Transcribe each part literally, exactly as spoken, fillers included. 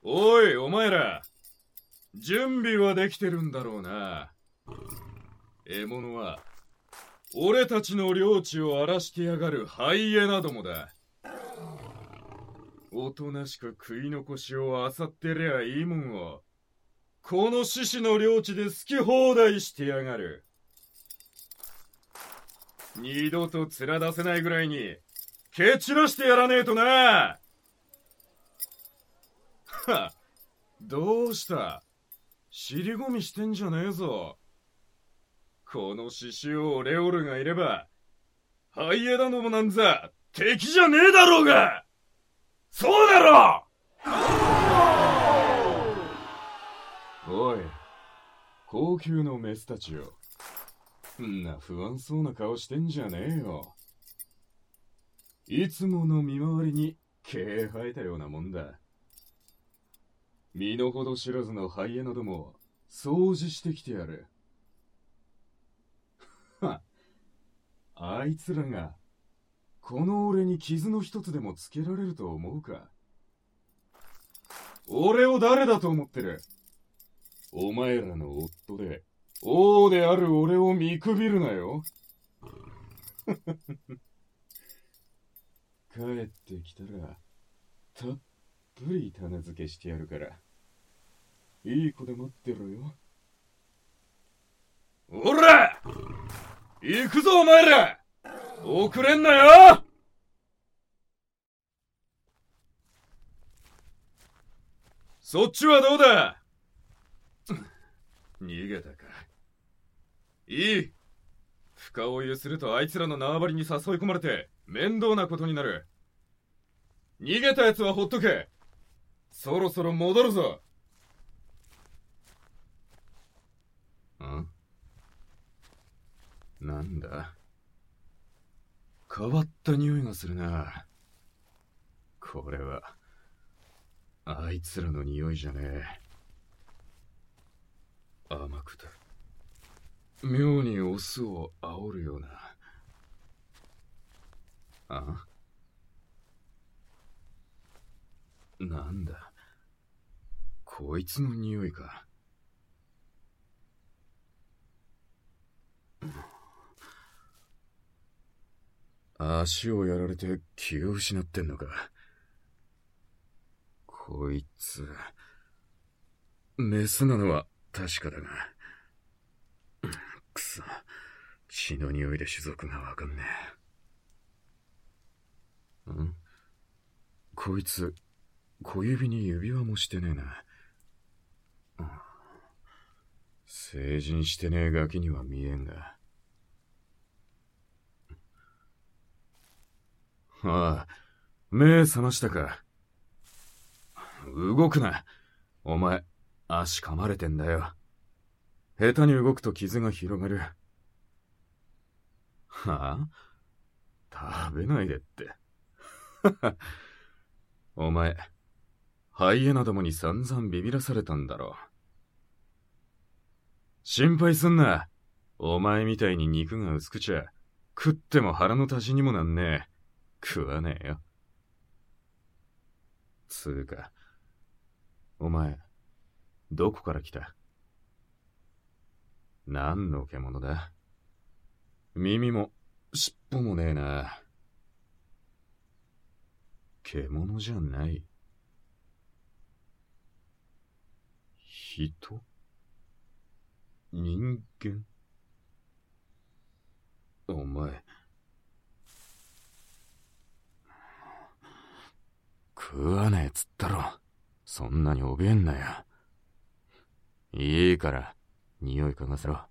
おい、お前ら。準備はできてるんだろうな。獲物は、俺たちの領地を荒らしてやがるハイエナどもだ。おとなしく食い残しを漁ってりゃいいもんを、この獅子の領地で好き放題してやがる。二度と面出せないぐらいに、蹴散らしてやらねえとな。は、どうした？尻込みしてんじゃねえぞ。この獅子王レオルがいれば、ハイエナどもなんざ敵じゃねえだろうが。そうだろ。おい、高級のメスたちよ。んな不安そうな顔してんじゃねえよ。いつもの見回りに毛生えたようなもんだ。身の程知らずのハイエナども掃除してきてやる。は、あいつらがこの俺に傷の一つでもつけられると思うか。俺を誰だと思ってる。お前らの夫で王である俺を見くびるなよ。帰ってきたらたっぷり種付けしてやるから、いい子で待ってろよ。おら、行くぞお前ら。遅れんなよ。そっちはどうだ。逃げたか。いい。深追いをするとあいつらの縄張りに誘い込まれて面倒なことになる。逃げたやつはほっとけ。そろそろ戻るぞ。ん？なんだ？変わった匂いがするな。これはあいつらの匂いじゃねえ。甘くて妙にオスを煽るような。あ？なんだ、こいつの匂いか。足をやられて気を失ってんのか。こいつメスなのは確かだが、くそ、血の匂いで種族がわかんねえ。ん？こいつ小指に指輪もしてねえな。成人してねえガキには見えんが。ああ、目覚ましたか。動くな。お前、足噛まれてんだよ。下手に動くと傷が広がる。はあ？食べないでって。お前、ハイエナどもに散々ビビらされたんだろ。心配すんな。お前みたいに肉が薄くちゃ、食っても腹の足しにもなんねえ。食わねえよ。つうか、お前、どこから来た？何の獣だ？耳も尻尾もねえな。獣じゃない。人？人間？お前、食わねえっつったろ。そんなに怯えんなよ。いいから、匂い嗅がせろ。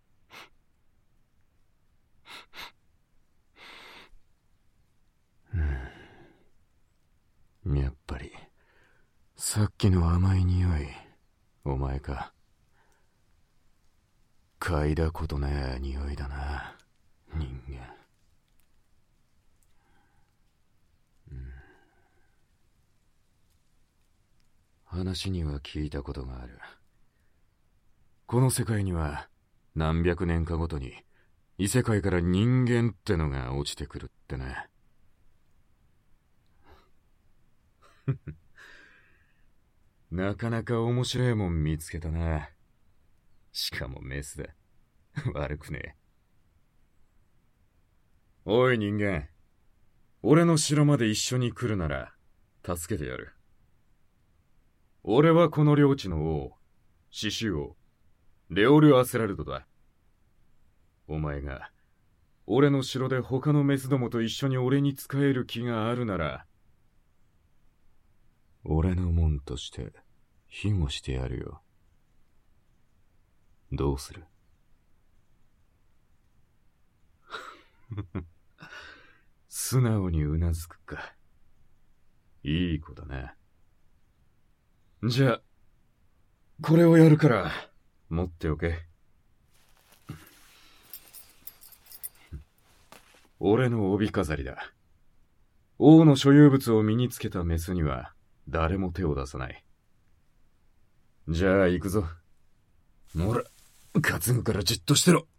うん、やっぱり、さっきの甘い匂い、お前か。嗅いだことねえ匂いだな、人間。うん、話には聞いたことがある。この世界には何百年かごとに異世界から人間ってのが落ちてくるってね。 なかなか面白いもん見つけたな。しかもメスだ。悪くねえ。おい人間。俺の城まで一緒に来るなら、助けてやる。俺はこの領地の王、獅子王、レオル・アスラルドだ。お前が、俺の城で他のメスどもと一緒に俺に仕える気があるなら、俺の門として庇護してやるよ。どうする？素直にうなずくか。いい子だな。じゃあ、これをやるから、持っておけ。俺の帯飾りだ。王の所有物を身につけたメスには、誰も手を出さない。じゃあ行くぞ。ほら、担ぐからじっとしてろ。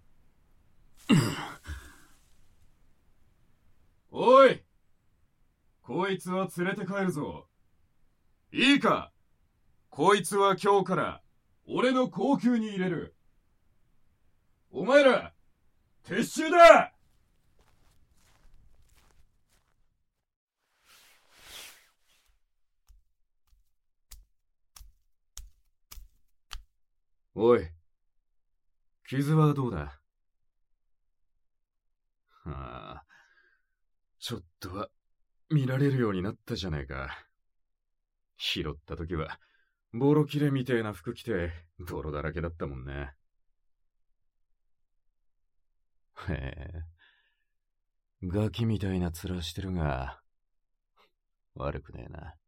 おい！こいつは連れて帰るぞ。いいか？こいつは今日から俺の後宮に入れる。お前ら、撤収だ！おい、傷はどうだ？ああ、ちょっとは見られるようになったじゃないか。拾った時は、ボロ切れみてえな服着て、泥だらけだったもんね。へえ、ガキみたいな面してるが、悪くねえな。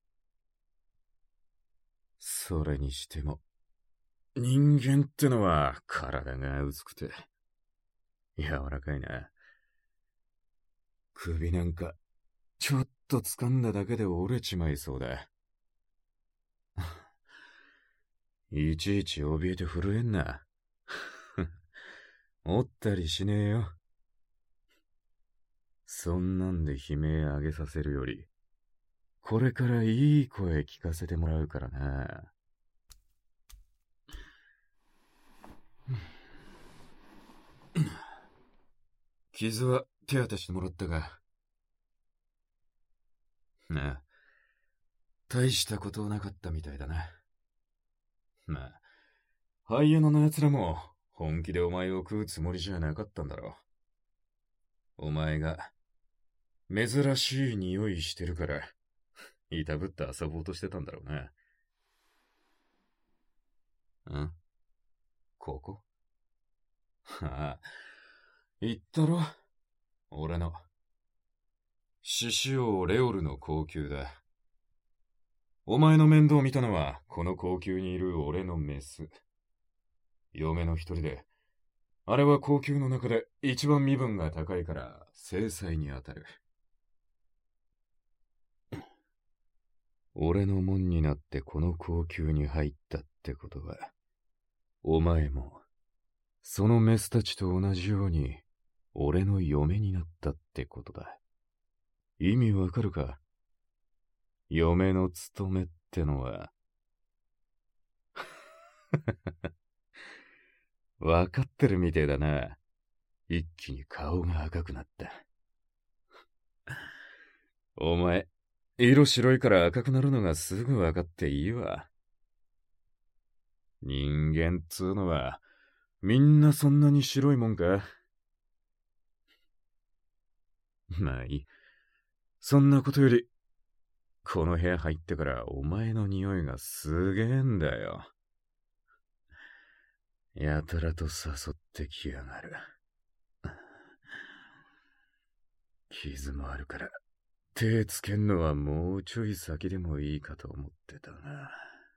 それにしても、人間ってのは体が薄くて、柔らかいな。首なんか、ちょっと掴んだだけで折れちまいそうだ。いちいち怯えて震えんな。折ったりしねえよ。そんなんで悲鳴上げさせるより、これからいい声聞かせてもらうからな。傷は手当てしてもらったが。なあ、大したことなかったみたいだな。まあ、ハイエナの奴らも本気でお前を食うつもりじゃなかったんだろう。お前が珍しい匂いしてるから、いたぶって遊ぼうとしてたんだろうな。ん？ここ？ああ、言ったろ。俺の。獅子王レオルの後宮だ。お前の面倒を見たのは、この後宮にいる俺のメス。嫁の一人で、あれは後宮の中で一番身分が高いから、制裁に当たる。俺の門になってこの後宮に入ったってことは、お前も、そのメスたちと同じように、俺の嫁になったってことだ。意味わかるか？嫁の務めってのは。わかってるみてえだな。一気に顔が赤くなった。お前、色白いから赤くなるのがすぐわかっていいわ。人間っつうのは、みんなそんなに白いもんか？まあいい。そんなことより、この部屋入ってからお前の匂いがすげえんだよ。やたらと誘ってきやがる。傷もあるから、手つけんのはもうちょい先でもいいかと思ってたな。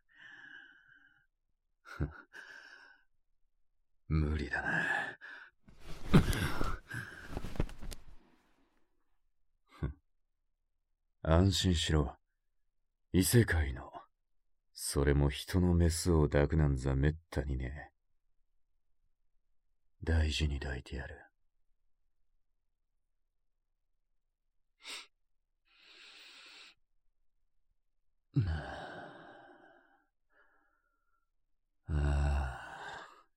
無理だな。安心しろ。異世界の、それも人のメスを抱くなんざめったにね。大事に抱いてやる。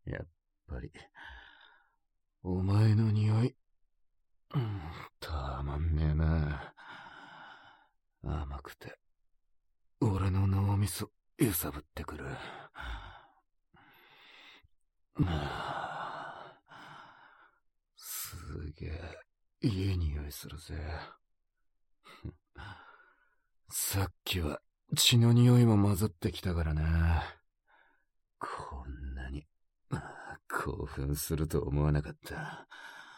やっぱり、お前の匂い、うん、たまんねえな。甘くて、俺の脳みそ揺さぶってくる。すげえ、いい匂いするぜ。さっきは血の匂いも混ざってきたからな。こんなに興奮すると思わなかった。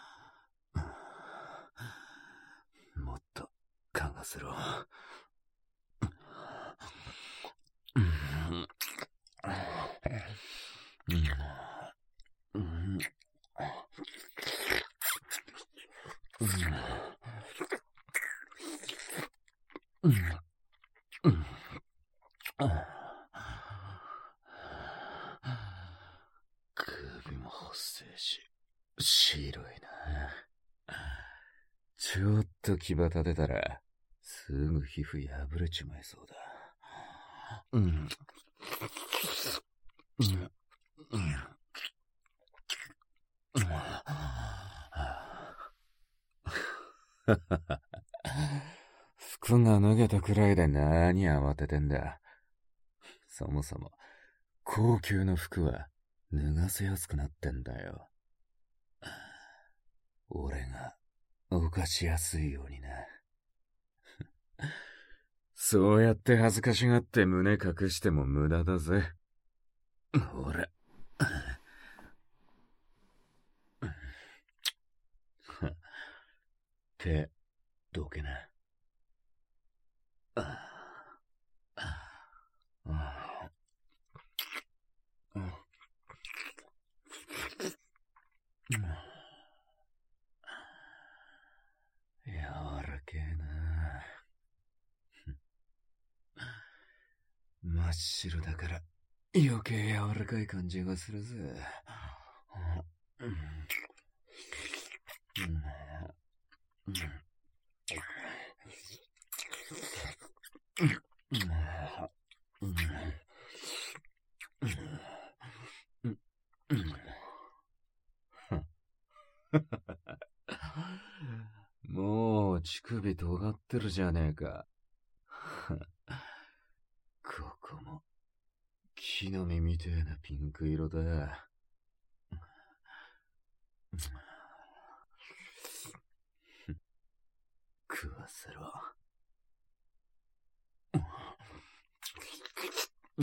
もっと嗅がせろ。首も細いし、白いな。ちょっと牙立てたら、すぐ皮膚破れちまいそうだ。うん。うん。うん。服が脱げたくらいで何慌ててんだ。そもそも、高級の服は脱がせやすくなってんだよ。俺が犯しやすいようにな。そうやって恥ずかしがって胸隠しても無駄だぜ。ほら。手、どけな。柔らけえな。真っ白だから余計柔らかい感じがするぜ。もう乳首尖ってるじゃねえか。ここも木の実みてえなピンク色だ。食わせろ。うん。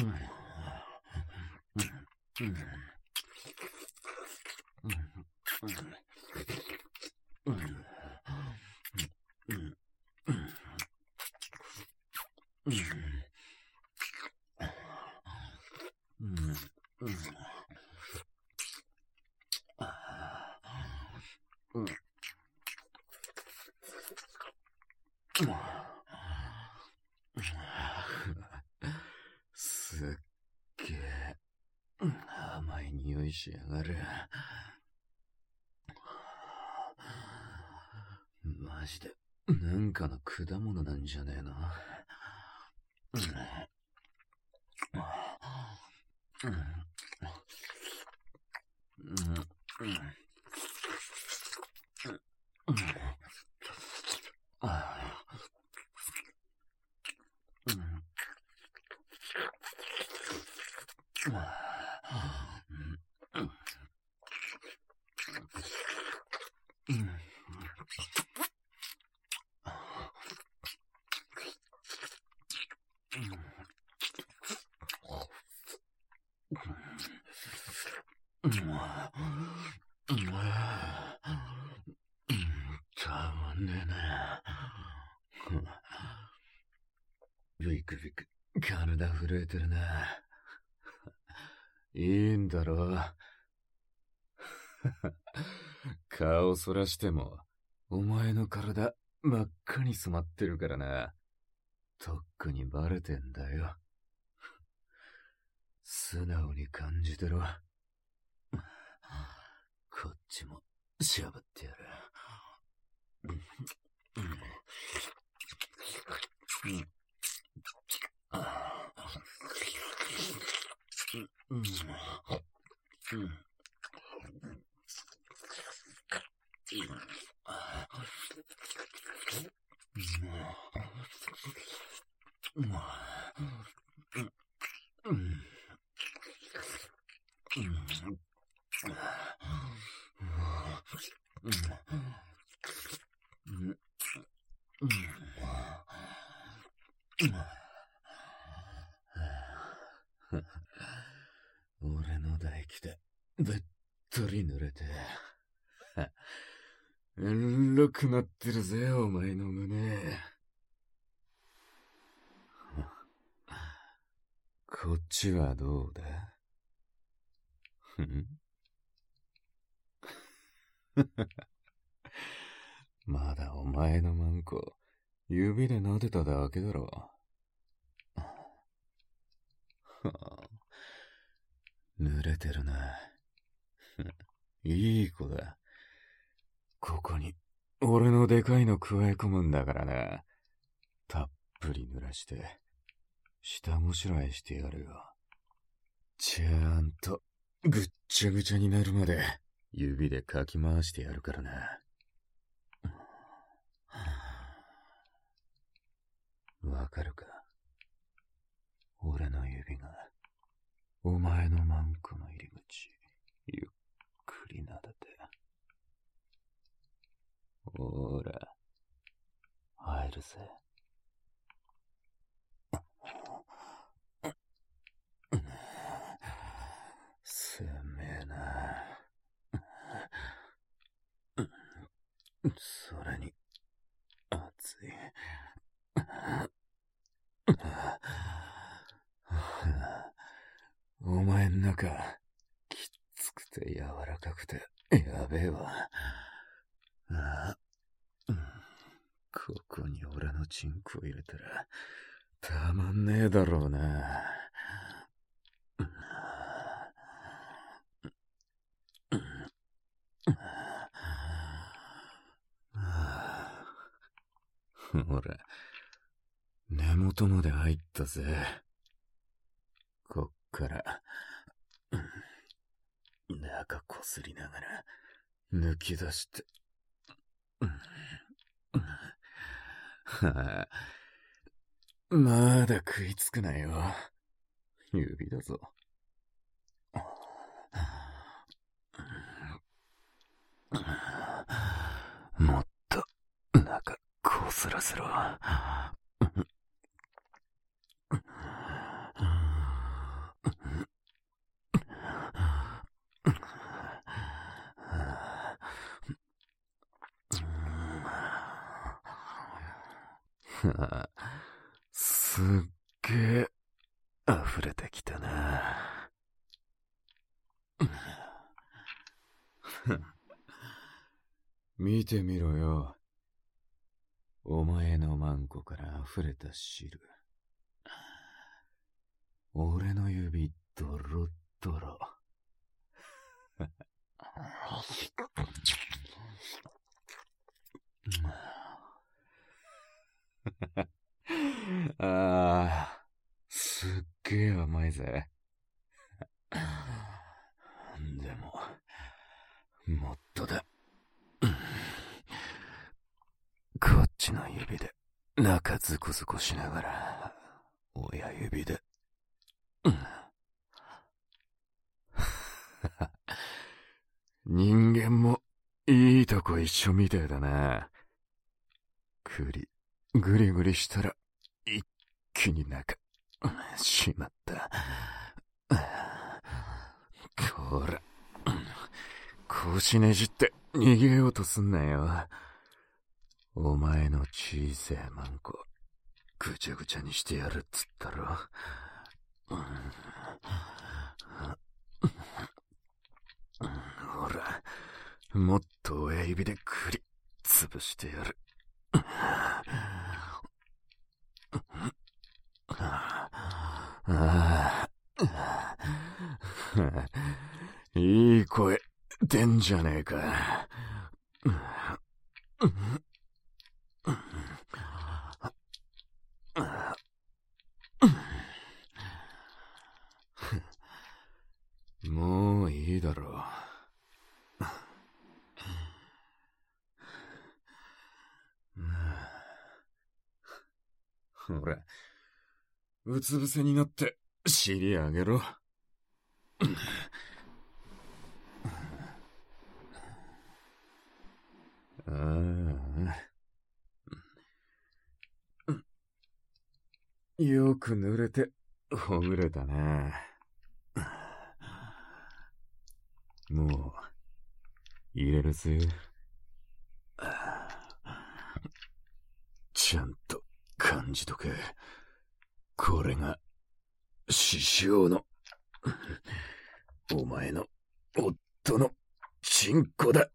すっげえ甘い匂いしやがる。マジでなんかの果物なんじゃねえの。たまんねえな。ビクビク体震えてるな。いいんだろ。顔そらしてもお前の体真っ赤に染まってるからな。とっくにバレてんだよ。素直に感じてろ。こっちもしゃぶってやる。 俺の唾液でべっとり濡れてえらくなってるぜ、お前の胸。こっちはどうだ？んまだお前のマンコ、指で撫でただけだろ。濡れてるな。いい子だ。ここに、俺のでかいの加え込むんだからな。たっぷり濡らして、下ごしらえしてやるよ。ちゃんと、ぐっちゃぐちゃになるまで、指でかき回してやるからな。わかるか？俺の指が、お前のマンコの入り口、ゆっくり撫でて。ほら、入るぜ。すめえな。それに、熱い。お前ん中、きっつくて柔らかくて、やべえわ。ああ、ここに俺のチンコ入れたら、たまんねえだろうな。ほら、根元まで入ったぜ。こっから、中こすりながら、抜き出して。はあ、まだ食いつくなよ。指だぞ。もっと中こすらせろ。すっげえ溢れてきたな。見てみろよ。お前のマンコから溢れた汁。俺の指ドロッドロ。ああ、すっげえ甘いぜ。でも、もっとだ。こっちの指で中ズコズコしながら、親指で。人間もいいとこ一緒みてえだな。ぐり、ぐりぐりしたら一気に中、しまった。こら、腰ねじって逃げようとすんなよ。お前の小せえマンコ、ぐちゃぐちゃにしてやるっつったろ。ほら、もっと親指でくり、潰してやる。いい声出んじゃねえか。もういいだろう。ほら、 うつ伏せになって尻上げろ。ああ。よく濡れてほぐれたな。もう入れるぜ。ちゃんと感じとけ。これが師匠のお前の夫のチンコだ。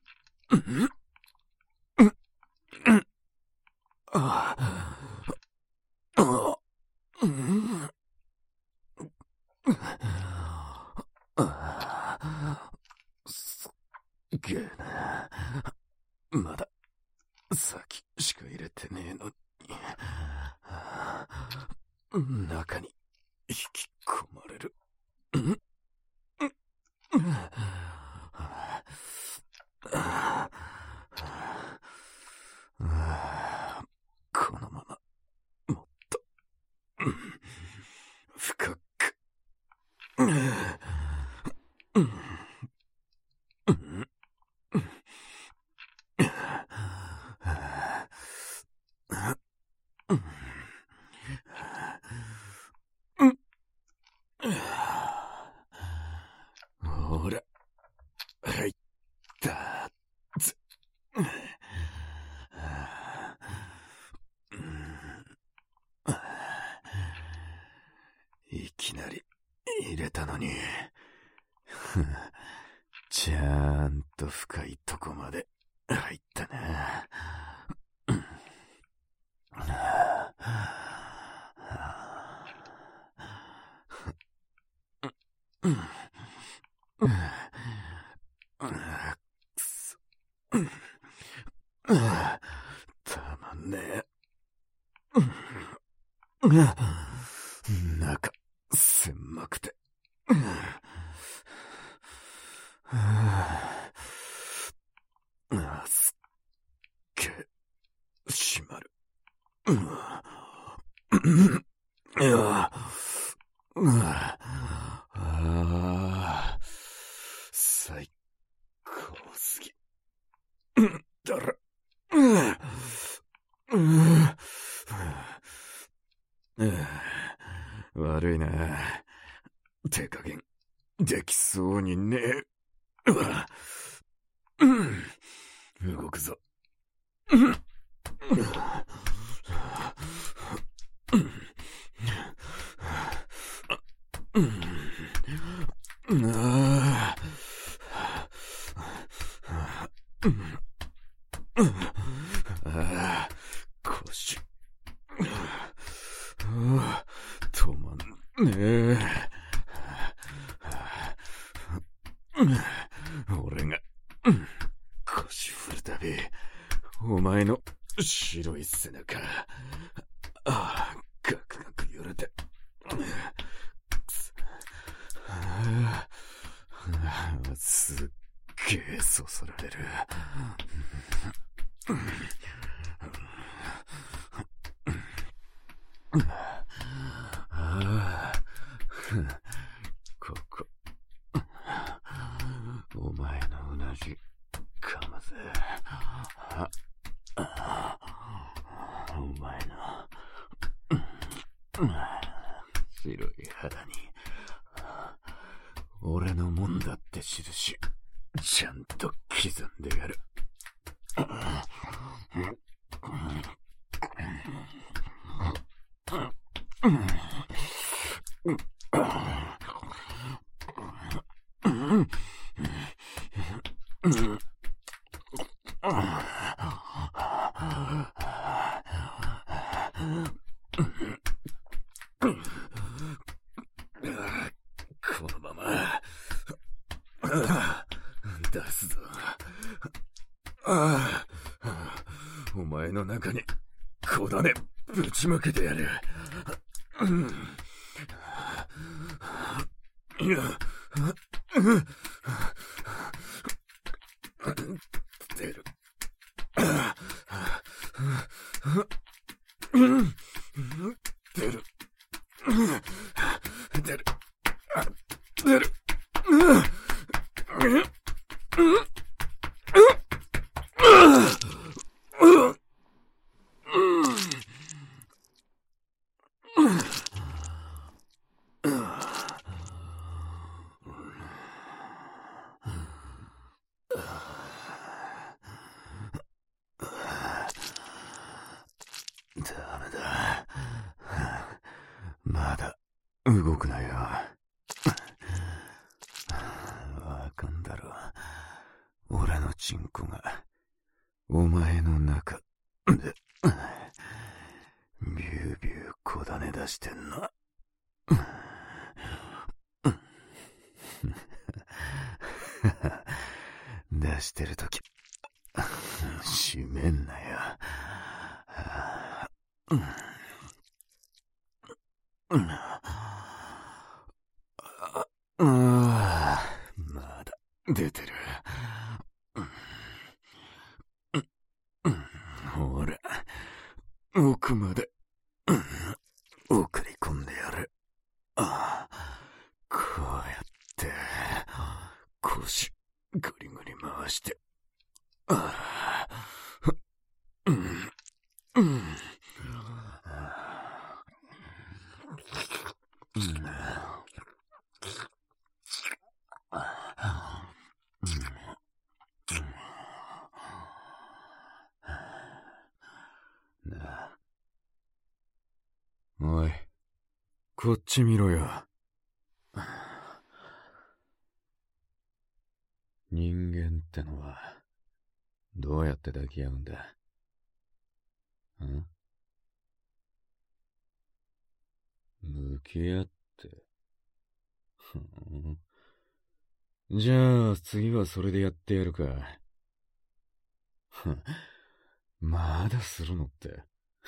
ああ、うん、すっげえな。まだ先しか入れてねえのに、中に引き込まれる。このままもっと深く。ほら、入ったぜ。いきなり入れたのに、ちゃんと深いとこまで入ったな。くそ。たまんねえ。中狭くて。すっげえ閉まる。ああ、最高すぎだら。悪いな。手加減できそうにねえ。動くぞ。ああ、腰。止まんねえ。俺が腰振るたび、お前の白い背中、ああ、ガクガク揺れて、すっげえそそられる。ああ、ここ、お前のうなじかまぜ。お前の白い肌に俺のもんだって印ちゃんと刻んでやる。このまま出すぞ。ああ、お前の中に小種ぶちまけてやる。出る。出る。 出る。出る。ダメだ。まだ動くなよ。わかんだろ。俺のチンコがお前の中でビュービューこだね出してんの。出してるとき閉めんなよ。ああ、まだ出てる。ほら、奥まで送り込んでやる。ああ、こうやって腰グリグリ回して。ああ、うん、うん。おい、こっち見ろよ。人間ってのはどうやって抱き合うんだ？ん？向き合って。ふん。じゃあ次はそれでやってやるか。まだするのって。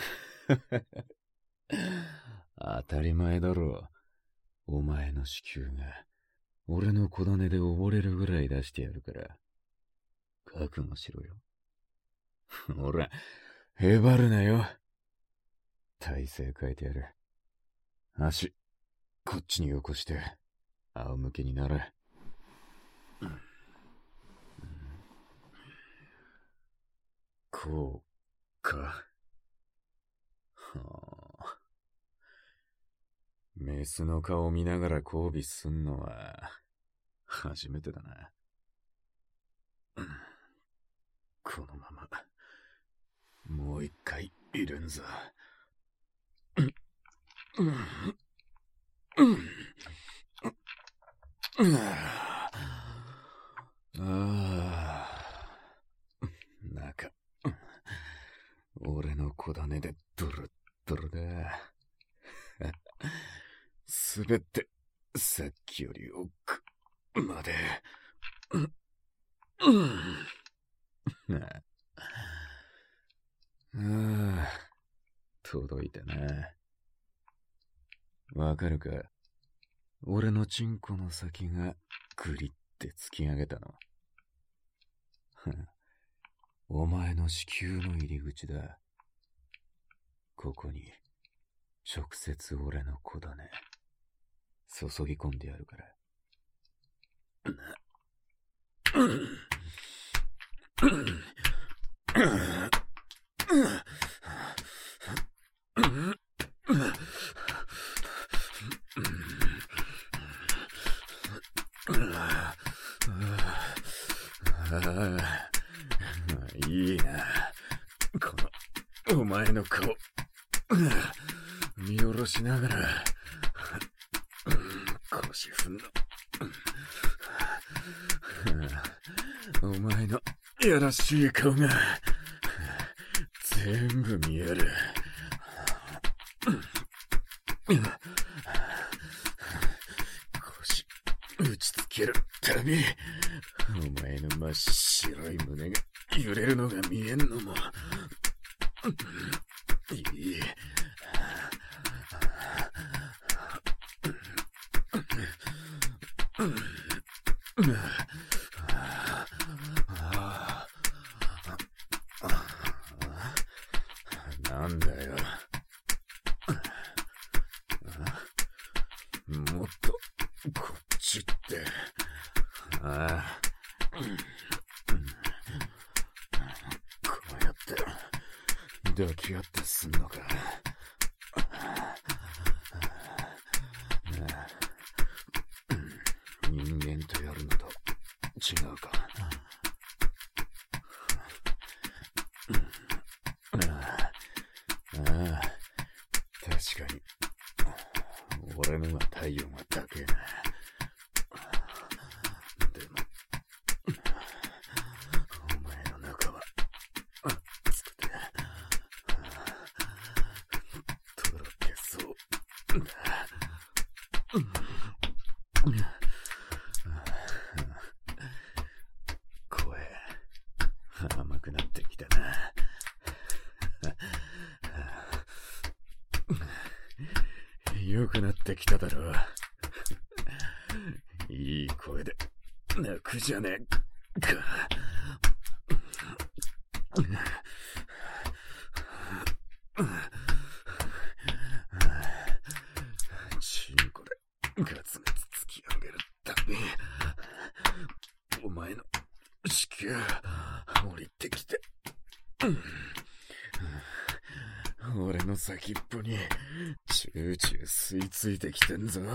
当たり前だろ。お前の子宮が俺の小種で溺れるぐらい出してやるから。覚悟しろよ。ほら、へばるなよ。体勢変えてやる。足、こっちによこして、仰向けになれ。こうか。はあ。メスの顔見ながら交尾すんのは初めてだな。このままもう一回いるんぞ。ああ、中俺の小種でドルッドルだ。すべてさっきより奥まで。ああ、届いたな。わかるか？俺のチンコの先がグリって突き上げたの。お前の子宮の入り口だ。ここに直接俺の子だね。注ぎ込んでやるから。いいな、このお前の顔見下ろしながら腰踏んの。お前のやらしい顔が全部見える。腰打ちつけるたびお前の真っ白い胸が揺れるのが見えんのもいい。なんだよ。 もっと、こっちって。ああ。こうやって、抱き合ってすんのか。人間とやるのと違うか。ああ、ああ、確かに。俺のが体温が高えな。でも、お前の中は熱くて、とろけそうだ。声、甘くなってきたな。良くなってきただろう。いい声で泣くじゃねえか。チンコでガツガツ突き上げるたび、お前の子宮降りてきて、俺の先っぽにチューチュー吸い付いてきてんぞ。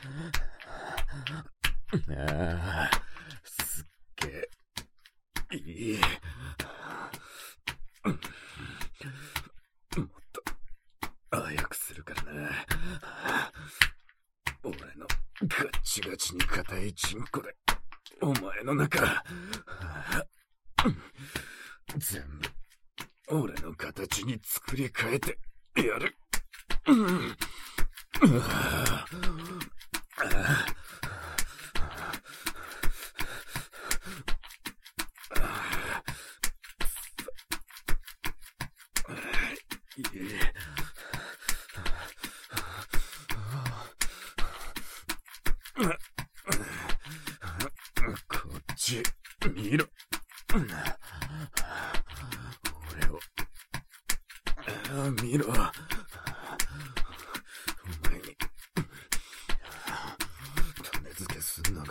ああ、すっげえいい。もっと早くするからな。俺のガッチガチに硬いチンコでお前の中全部俺の形に作り変えてやる。こっち見ろ。俺を見ろ。お前に種付けすんのか。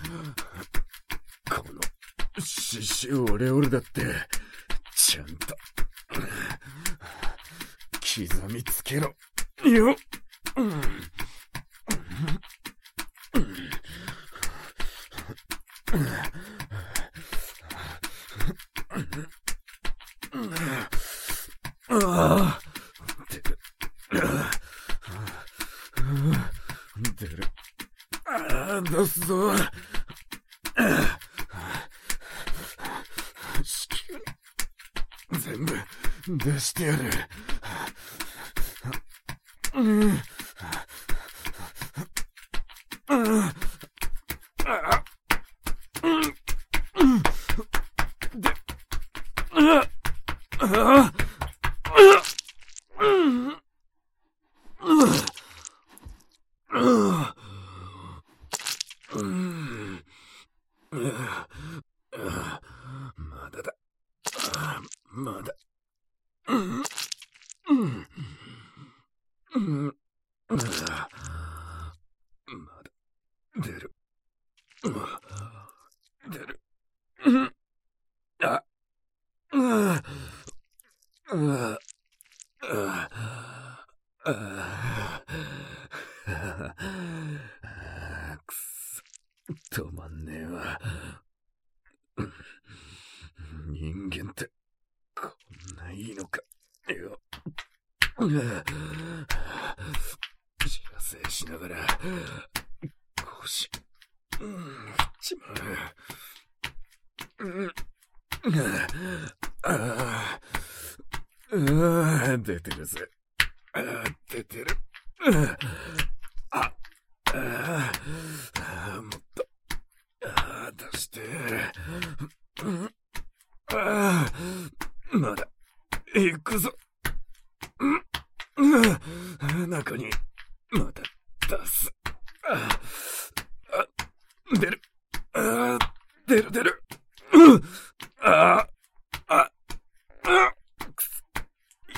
このシシオレオレだってちゃんと刻みつけろよ。ああ、出る。出る。ああ、出すぞ。子宮全部出してやる。うん。ああ。で、ああ。まだだ。まだ。まだ出る。出る。あ。ああ。ああ。くそ、止まんねえわ。人間ってこんないいのかよ。射精しながら腰振っちまう。ああ、ああ、出てるぜ。ああ、出てる。ああ、ああ、もっとああ出して。ああ、まだ行くぞ。中にまた出す。ああ、出る。ああ、出る出る。ああ、ああ、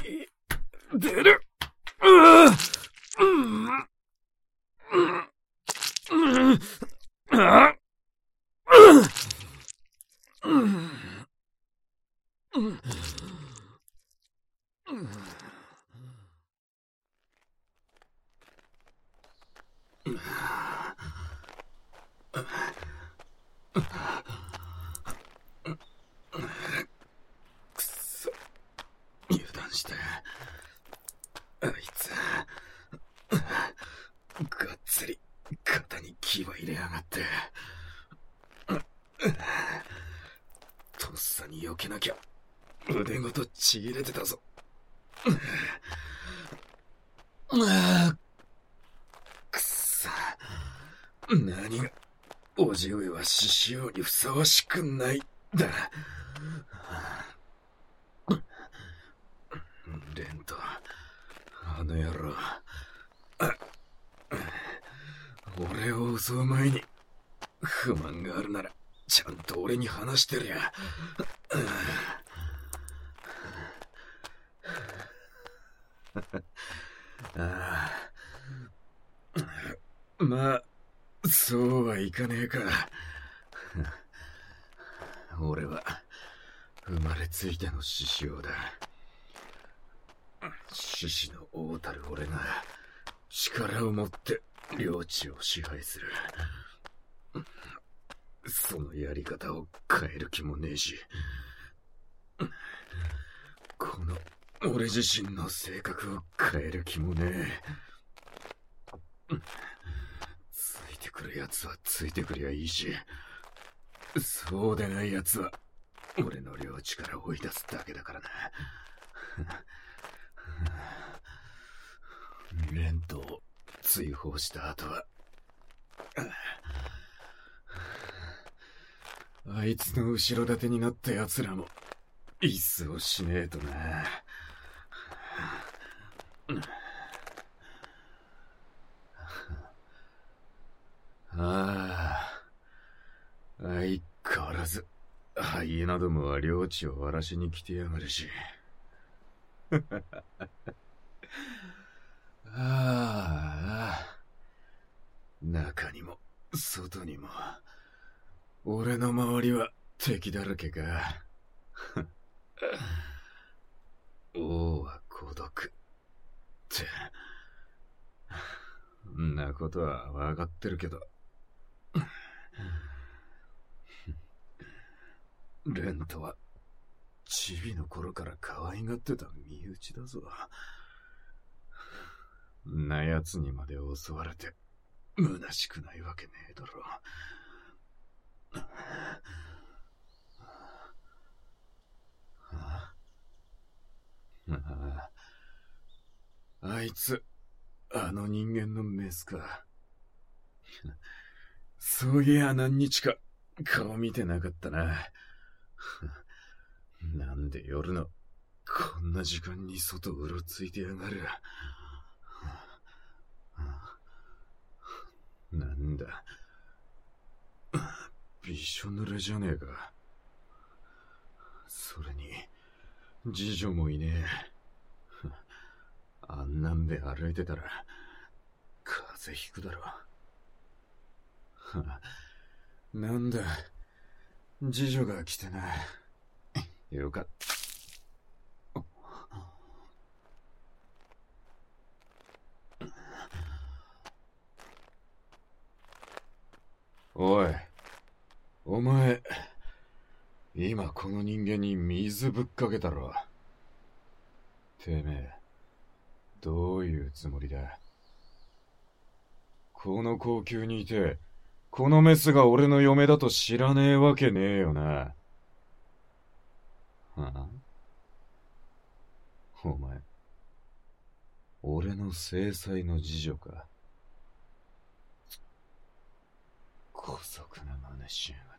出る。ああ、 くそ、油断した。あいつがっつり肩に牙入れやがって。とっさに避けなきゃ腕ごとちぎれてたぞ。くそ、何が叔父上は獅子王にふさわしくないだ。レント、あの野郎、俺を襲う前に不満があるならちゃんと俺に話してりゃ。ああ、まあそうはいかねえか。俺は生まれついての獅子王だ。獅子の王たる俺が力を持って領地を支配する。そのやり方を変える気もねえし、この俺自身の性格を変える気もねえ。ついてくるやつはついてくりゃいいし、そうでないやつは俺の領地から追い出すだけだからな。レントを追放した後はあいつの後ろ盾になった奴らも一掃しねえとな。ああ、相変わらずハイエナどもは領地を荒らしに来てやがるし。ああ、中にも外にも俺の周りは敵だらけか。王は孤独ってんなことは分かってるけど、レントはチビの頃から可愛がってた身内だぞ。んな奴にまで襲われて虚しくないわけねえだろ。ああ、あいつあの人間のメスか。そういや何日か顔見てなかったな。なんで夜のこんな時間に外うろついてやがる。なんだ、びしょ濡れじゃねえか。それに次女もいねえ。あんなんで歩いてたら風邪ひくだろ。なんだ、次女が来てな。よかった。おい、お前、今この人間に水ぶっかけたろ。てめえ、どういうつもりだ。この高級にいて、このメスが俺の嫁だと知らねえわけねえよな。はあ？お前、俺の正妻の次女か。姑息な真似しやがって。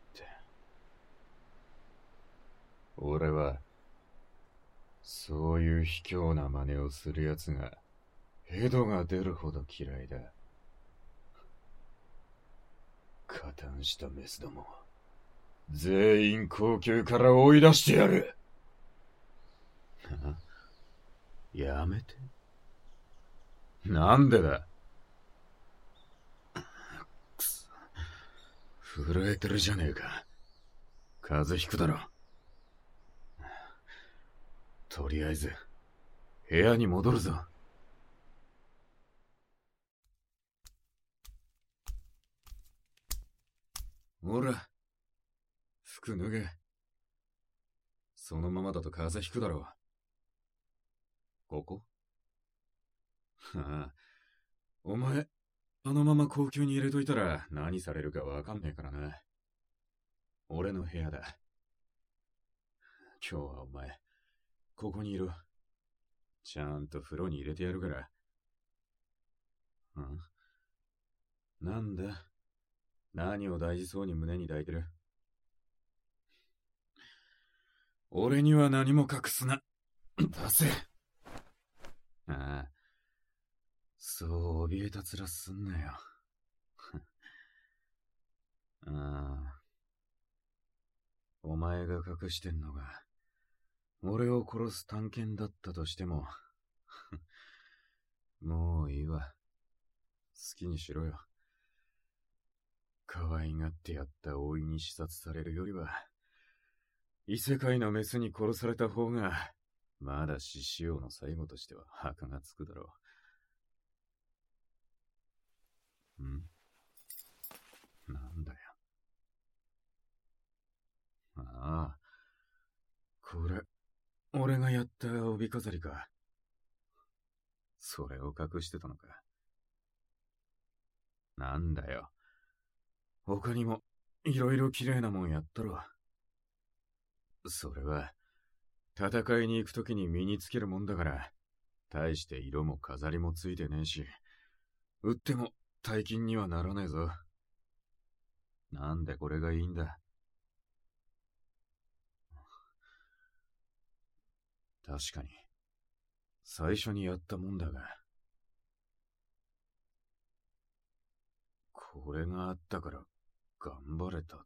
俺は、そういう卑怯な真似をする奴が、ヘドが出るほど嫌いだ。加担したメスども、全員高級から追い出してやる。やめて。なんでだ。くそ、 震えてるじゃねえか。風邪ひくだろ。とりあえず、部屋に戻るぞ。ほら、服脱げ。そのままだと風邪ひくだろ。ここはあ、お前、あのまま高級に入れといたら何されるかわかんねえからな。俺の部屋だ。今日はお前、ここにいろ。ちゃんと風呂に入れてやるから。んなんだ？何を大事そうに胸に抱いてる？俺には何も隠すな。出せ。ああ。そう怯えた面すんなよ。ああ。お前が隠してんのが、俺を殺す探検だったとしても、もういいわ。好きにしろよ。可愛がってやった甥に刺殺されるよりは、異世界のメスに殺された方が、まだ獅子王の最後としては箔がつくだろう。ん？なんだよ。ああ。これ、俺がやった帯飾りか。それを隠してたのか。なんだよ。他にも、いろいろ綺麗なもんやったろ。それは、戦いに行くときに身につけるもんだから、大して色も飾りもついてねえし、売っても大金にはならねえぞ。なんでこれがいいんだ。確かに、最初にやったもんだが、これがあったから頑張れたって、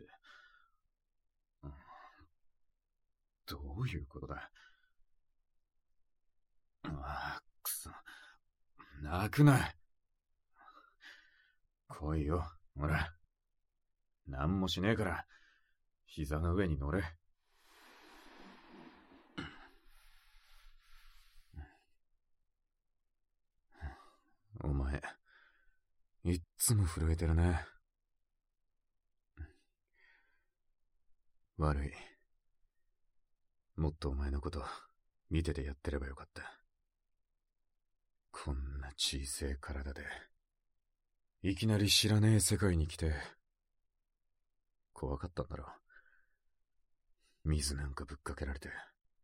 うん、どういうことだ。ああ、くそ。泣くな。来いよ、ほら。なんもしねえから、膝の上に乗れ。お前、いっつも震えてるね。悪い。もっとお前のこと見ててやってればよかった。こんな小せえ体で、いきなり知らねえ世界に来て、怖かったんだろう。水なんかぶっかけられて。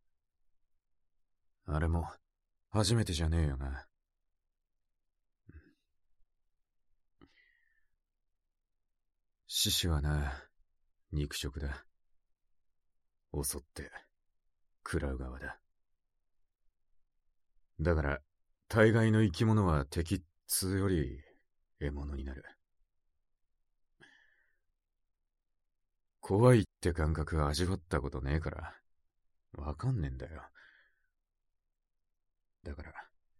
あれも、初めてじゃねえよな。獅子はな、肉食だ。襲って、食らう側だ。だから、大概の生き物は敵っつうより、獲物になる。怖いって感覚味わったことねえから、わかんねえんだよ。だから、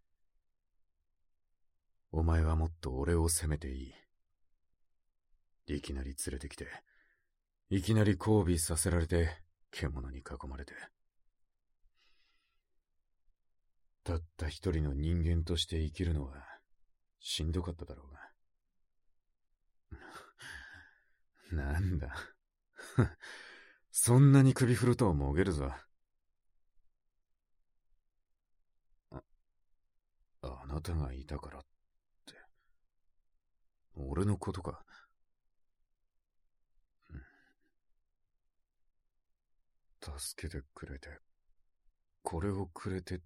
お前はもっと俺を責めていい。いきなり連れてきて、いきなり交尾させられて、獣に囲まれて。たった一人の人間として生きるのは、しんどかっただろうが。なんだ。そんなに首振るともげるぞ。あ、あなたがいたからって。俺のことか。助けてくれて、これをくれてって。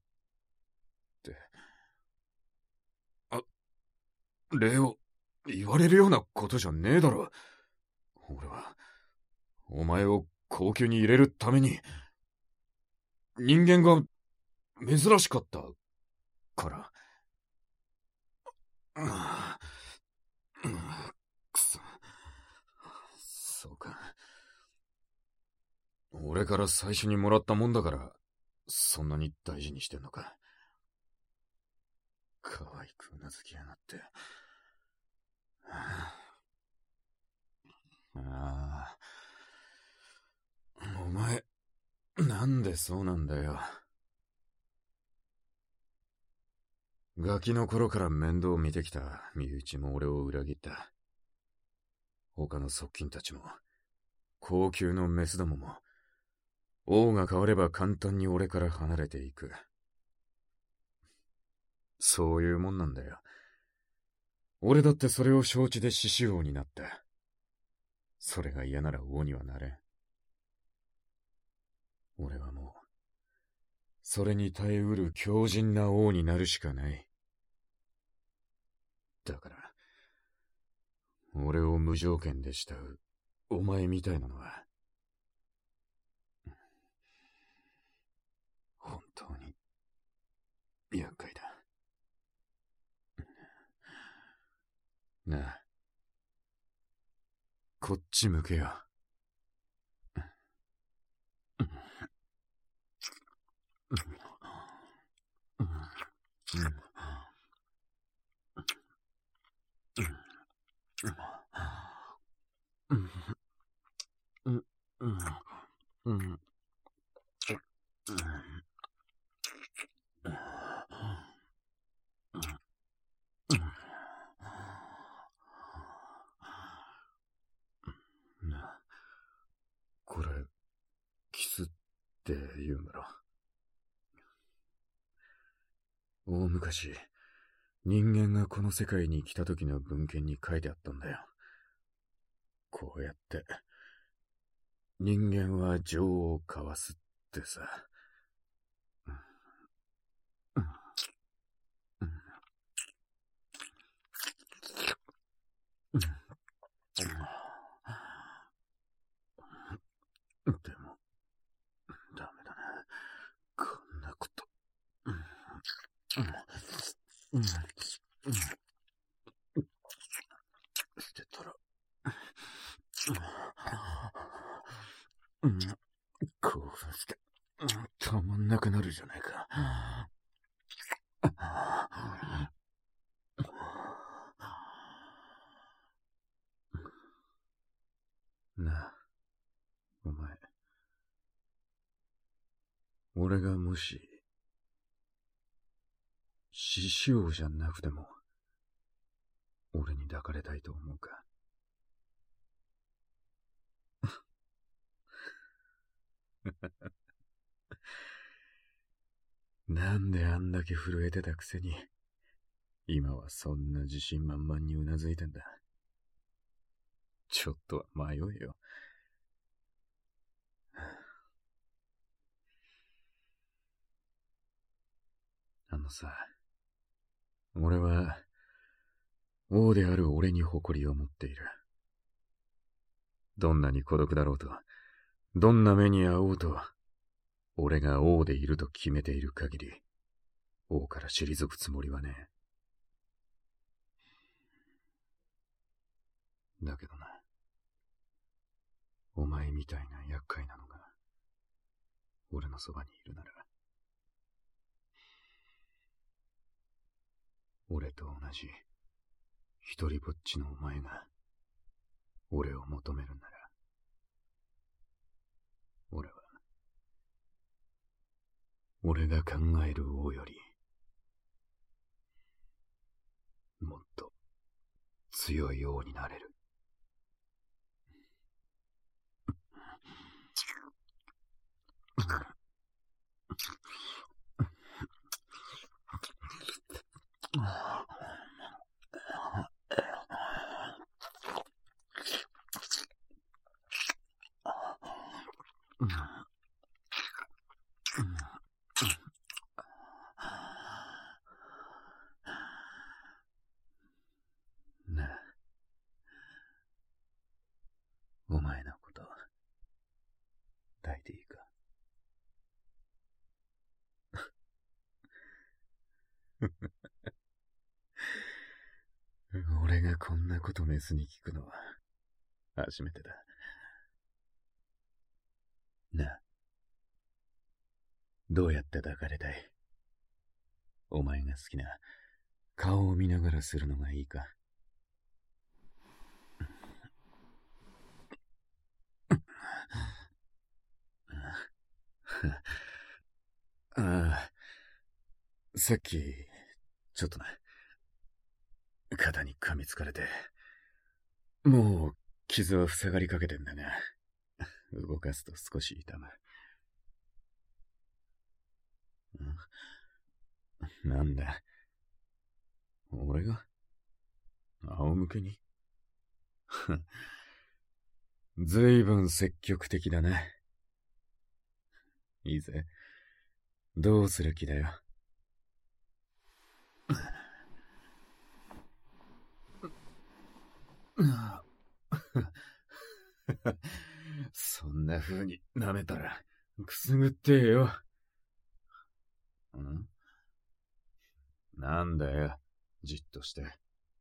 あ、礼を言われるようなことじゃねえだろ。俺は、お前を高級に入れるために、人間が珍しかったから。うあ、うあ、くそ。そうか。俺から最初にもらったもんだから、そんなに大事にしてんのか。可愛くうなずきやがって。はあ、 なんでそうなんだよ。ガキの頃から面倒を見てきた身内も俺を裏切った。他の側近たちも、高級のメスどもも、王が変われば簡単に俺から離れていく。そういうもんなんだよ。俺だってそれを承知で獅子王になった。それが嫌なら王にはなれん。俺はもう、それに耐えうる強靭な王になるしかない。だから、俺を無条件で慕うお前みたいなのは、本当に厄介だ。なあ、こっち向けよ。これ、キスって言うんだろ。大昔、人間がこの世界に来た時の文献に書いてあったんだよ。こうやって、人間は情を交わすってさ。でも、ダメだな。こんなこと。してたら、興奮して、たまんなくなるじゃないか。なあ、お前。俺がもし、獅子王じゃなくても、俺に抱かれたいと思うか。なんであんだけ震えてたくせに、今はそんな自信満々にうなずいてんだ。ちょっとは迷えよ。あのさ、俺は、王である俺に誇りを持っている。どんなに孤独だろうと、どんな目に遭おうと、俺が王でいると決めている限り、王から退くつもりはねえ。だけどな、お前みたいな厄介なのが、俺のそばにいるなら、俺と同じ、一人ぼっちのお前が、俺を求めるなら、俺は、俺が考える王より、もっと強い王になれる。なあ、お前のこと抱いていいか。俺がこんなことメスに聞くのは初めてだ。なあ、どうやって抱かれたい？お前が好きな顔を見ながらするのがいいか。 ああ、さっき、ちょっとな、肩に噛みつかれて、もう傷は塞がりかけてんだが、動かすと少し痛む。んなんだ、俺が仰向けにずいぶん積極的だな。いいぜ。どうする気だよ。そんな風に舐めたらくすぐってえよ。んなんだよ、じっとして。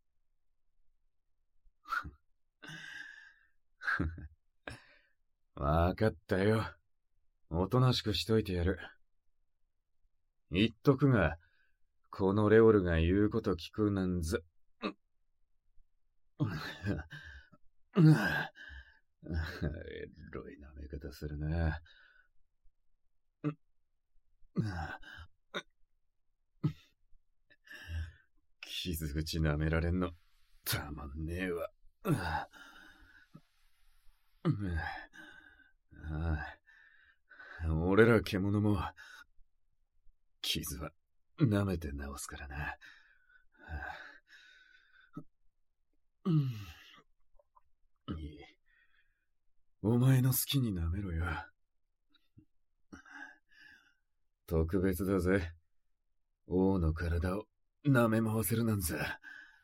わかったよ。おとなしくしといてやる。言っとくが、このレオルが言うこと聞くなんざ。えろい舐め方するな。傷口舐められんのたまんねえわ。ああ、俺ら獣も傷は舐めて治すからな。いい。お前の好きに舐めろよ。特別だぜ。王の体を舐め回せるなんざ。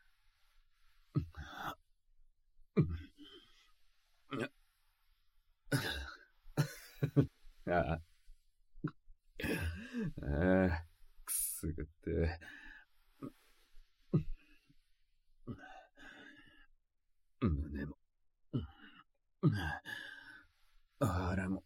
ああ。ああ、くすぐって。胸も。腹も。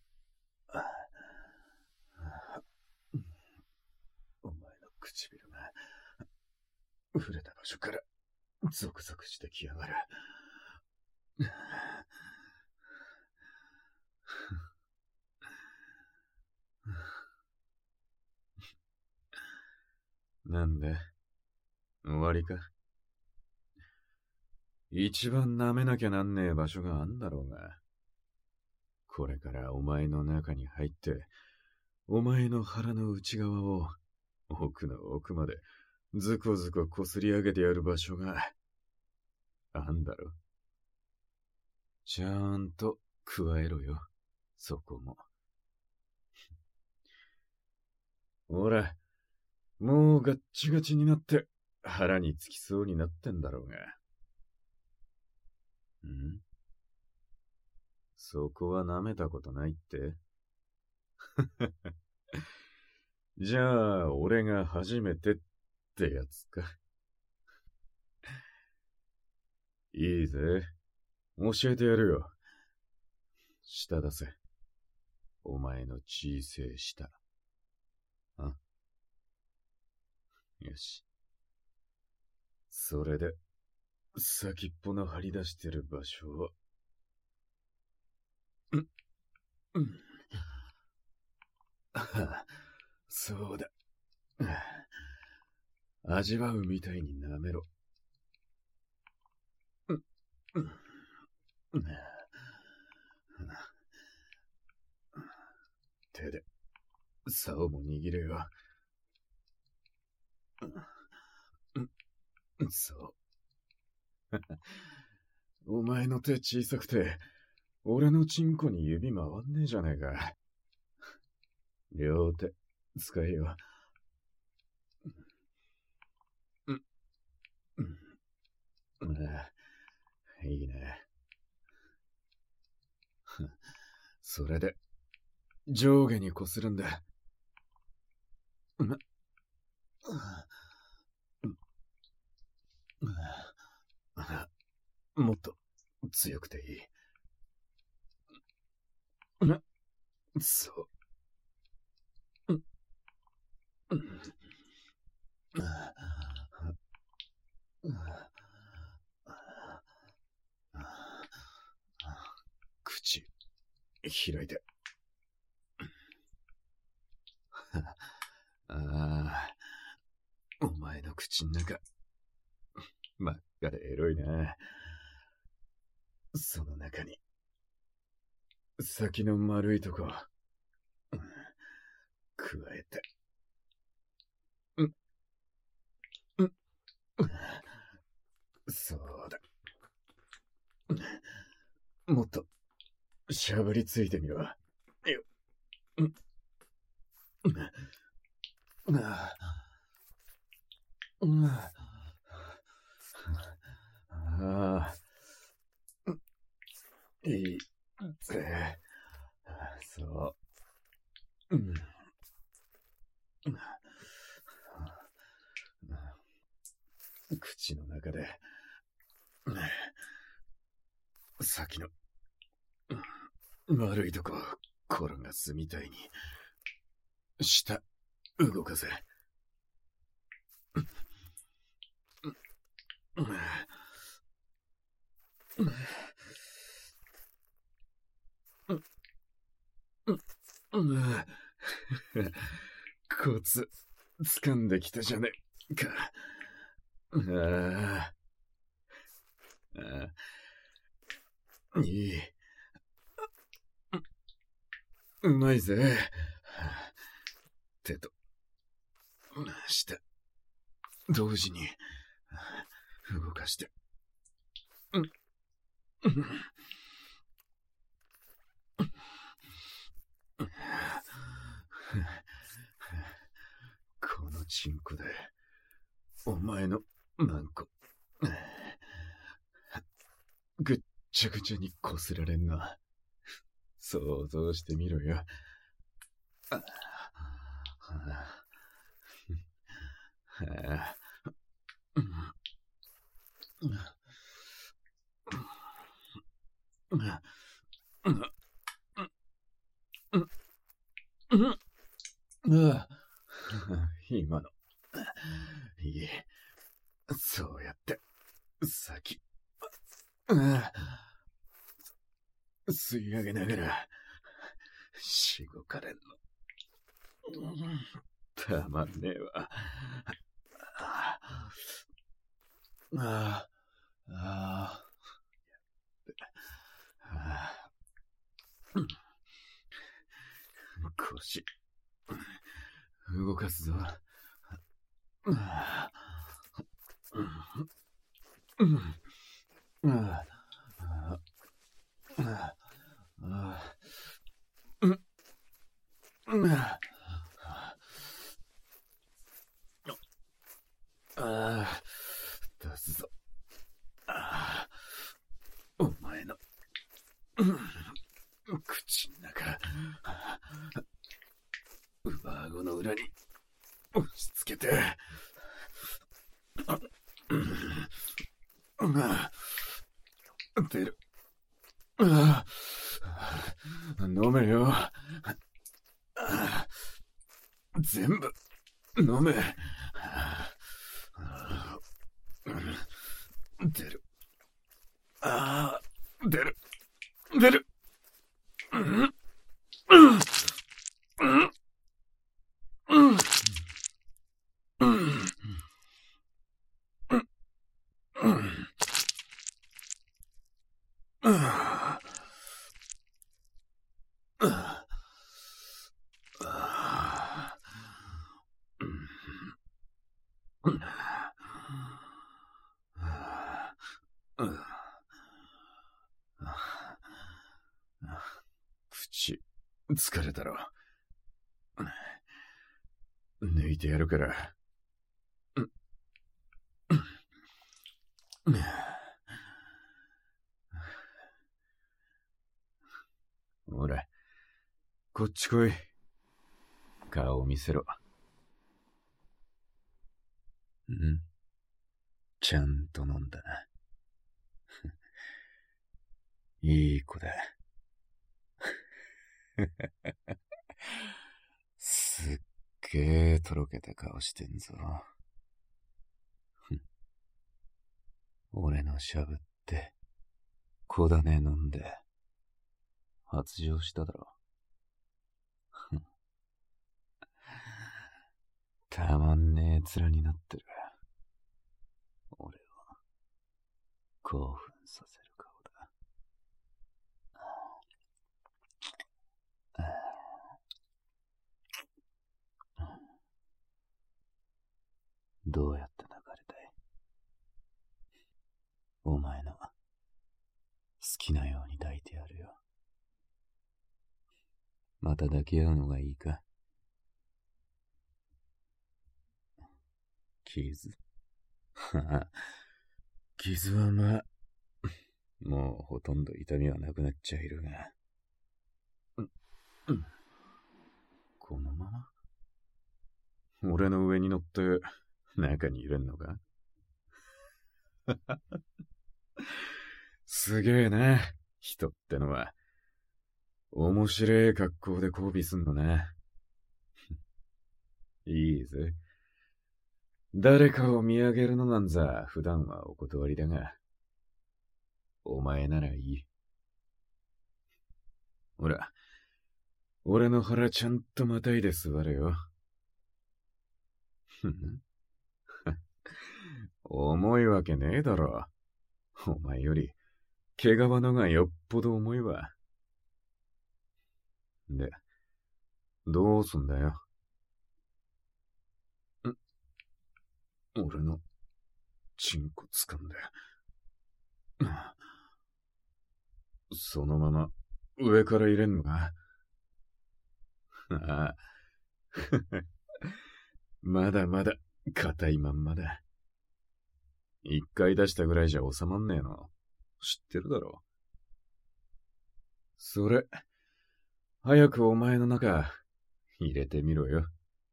お前の唇が触れた場所からゾクゾクしてきやがる。なんで終わりか。一番舐めなきゃなんねえ場所があんだろうが。これからお前の中に入って、お前の腹の内側を奥の奥までずこずここすり上げてやる場所があんだろ。ちゃんと加えろよ、そこも。ほら、もうガッチガチになって腹につきそうになってんだろうが。ん？そこは舐めたことないってじゃあ、俺が初めてってやつか。いいぜ。教えてやるよ。舌出せ。お前の小せえ舌。あ？よし。それで、先っぽの張り出してる場所を。うんうん。そうだ。味わうみたいに舐めろ。手で、竿も握れよ。そう。お前の手小さくて、俺のチンコに指回んねえじゃねえか。両手、使えよ。うん。うん。ああ、いいね。それで、上下にこするんだ。な、もっと強くていい。な、そう。口、開いて。 口ん中、真っ赤でエロいな。その中に、先の丸いとこ、うん、加えて。うん、うん、そうだ。もっと、しゃぶりついてみろ。よっ。ああ。ああ。いいぜ。そう。うん。口の中で、先の、悪いとこ、転がすみたいに、舌、動かせ。コツ、掴んできたじゃねえか。ああ。ああ。いい。うまいぜ。手と、舌、同時に、動かして。このチンコで、お前のマンコ、ぐっちゃぐちゃにこすられんな。想像してみろよ。ああ。今の、いい。そうやって、先、吸い上げながら、しごかれんの。たまんねえわ。ああ、ああ、腰、動かすぞ。出すぞ。お前の口の中、上顎の裏に押し付けて、出る。飲めよ。全部飲め。出る。ああ、出る。出る。うん。うん。うん。うん。うん。口、疲れたろ。抜いてやるから。ほら、こっち来い。顔を見せろ。うん。ちゃんと飲んだな。いい子だ。すっげえとろけた顔してんぞ。俺のしゃぶって、小種飲んで、発情しただろ。たまんねえ面になってる。 興奮させる顔だ。どうやって流れたい？お前の好きなように抱いてやるよ。また抱き合うのがいいか？傷はは傷はまあ、もうほとんど痛みはなくなっちゃいるが。うん、うん。このまま俺の上に乗って中に入れんのか？すげえな、人ってのは。面白い格好で交尾すんのな。いいぜ。誰かを見上げるのなんざ普段はお断りだが、お前ならいい。ほら、俺の腹ちゃんとまたいで座れよ。ふん。重いわけねえだろ。お前より毛皮のがよっぽど重いわ。で、どうすんだよ。ん？俺のチンコ掴んで。そのまま上から入れんのか？ああ。まだまだ硬いまんまだ。一回出したぐらいじゃ収まんねえの。知ってるだろ。それ、早くお前の中、入れてみろよ。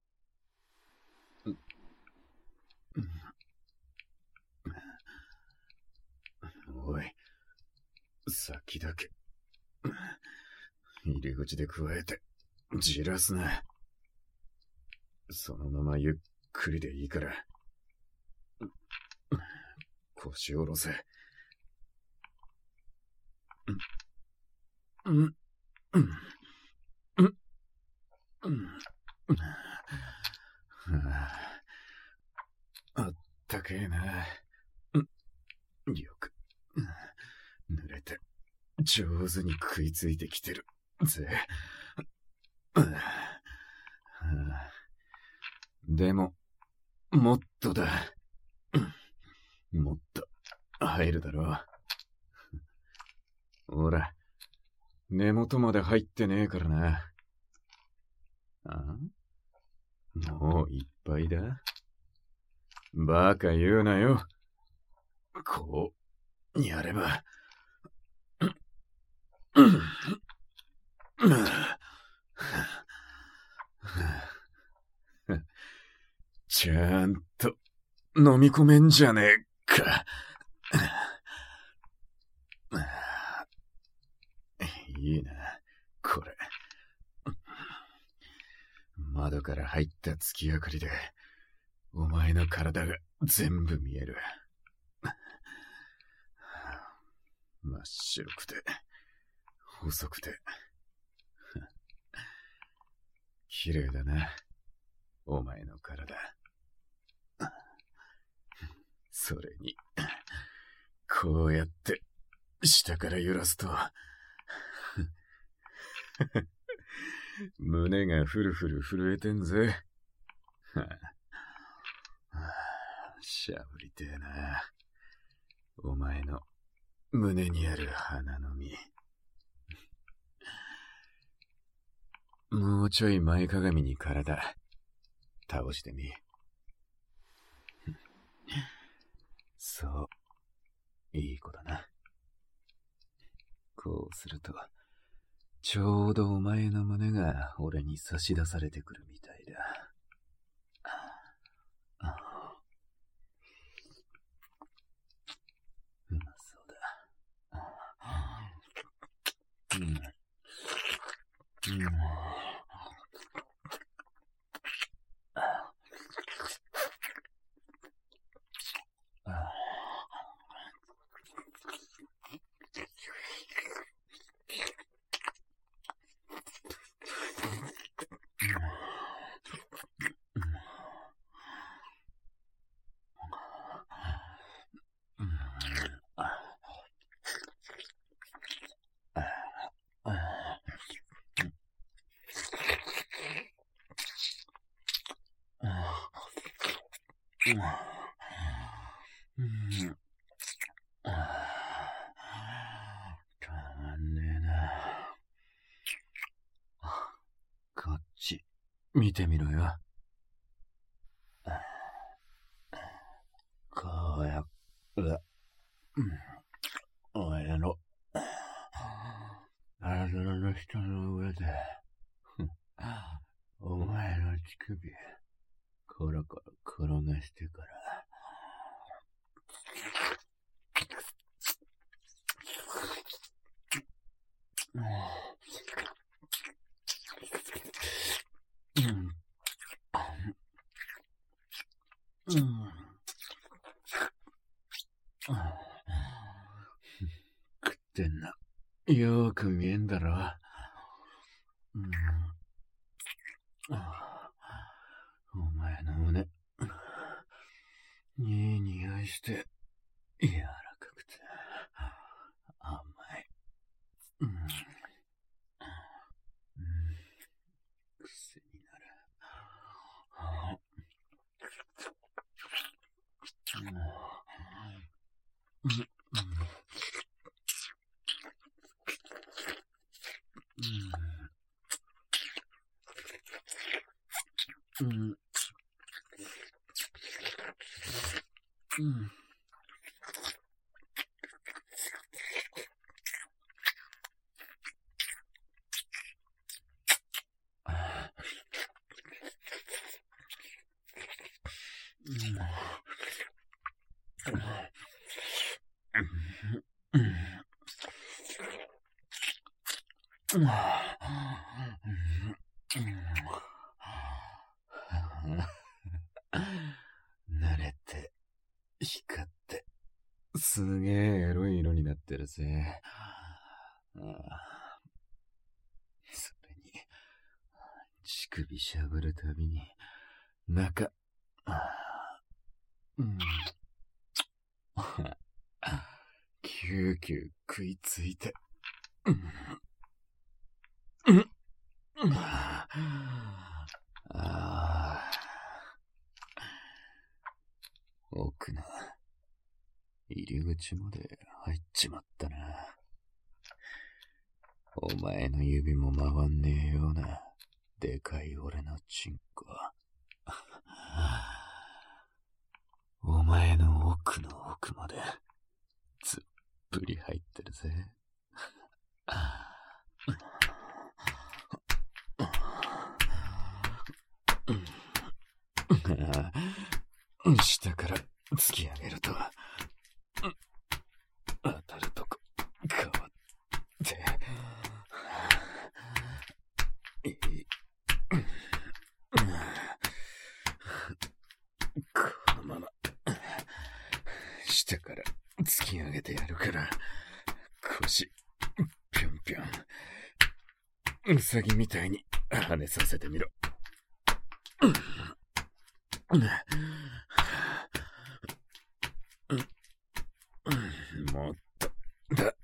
おい、先だけ。入り口で加えて、じらすな。そのままゆっくりでいいから。腰下ろせ。うん、うん、うん、うん、うん。あったけえな。よく、濡れて、上手に食いついてきてるぜ。でも、もっとだ。もっと入るだろう。ほら、根元まで入ってねえからな。あ？もういっぱいだ。バカ言うなよ。こう、やれば。ちゃんと飲み込めんじゃねえか。いいな、これ。窓から入った月明かりで、お前の体が全部見える。真っ白くて、細くて。綺麗だな、お前の体。それに、こうやって、下から揺らすと、胸がフルフル震えてんぜ。しゃぶりてえな。お前の胸にある花の実。もうちょい前かがみに体倒してみ。そう、いい子だな。こうすると、ちょうどお前の胸が俺に差し出されてくるみたいだ。うまそうだ。うん。うん。 うん。たまんねえな。こっち、見てみろよ。こうやって、俺の、体の下の上で、お前の乳首、コロコロ転がしてから、うん。うん。食ってんな。よーく見えんだろ。うん。お前の胸、いい匂いして、柔らかくて、甘い。うん。うん、癖になる。うん。うん。うん。うん。うん。慣れて、光って、すげえエロい色になってるぜ。それに、乳首しゃぶるたびに、中、うん、キューキュー食いついて、うんうん、ああ、奥の入り口まで入っちまったな。お前の指も回んねえような、でかい俺のチンコ。お前の奥の奥まで、ずっぷり入ってるぜ。下から突き上げると、当たるとこ変わって、このまま下から突き上げてやるから、腰ぴょんぴょん、うさぎみたいに跳ねさせてみろ。もっとだ。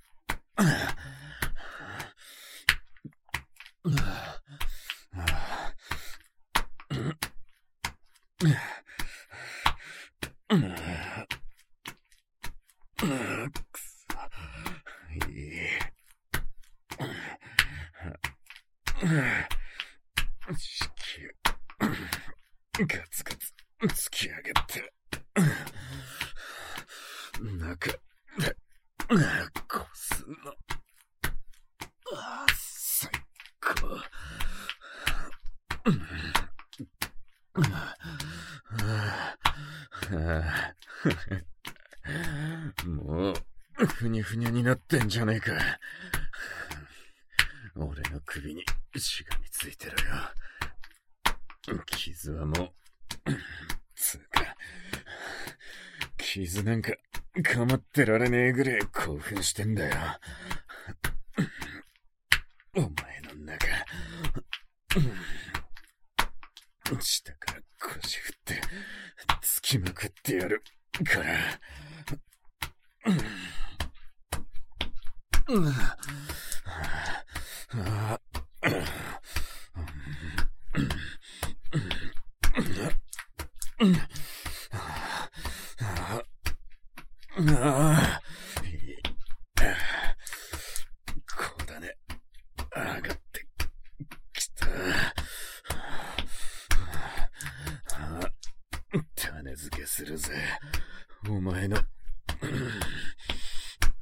くそ、いい。地球、ガツガツ突き上げて、中でこすんの、最高。もうふにゃふにゃになってんじゃねえか。俺の首にしがみついてるよ。傷はもうつうか、傷なんかかまってられねえぐらい興奮してんだよ。お前の中、下から腰振って突きまくってやるから。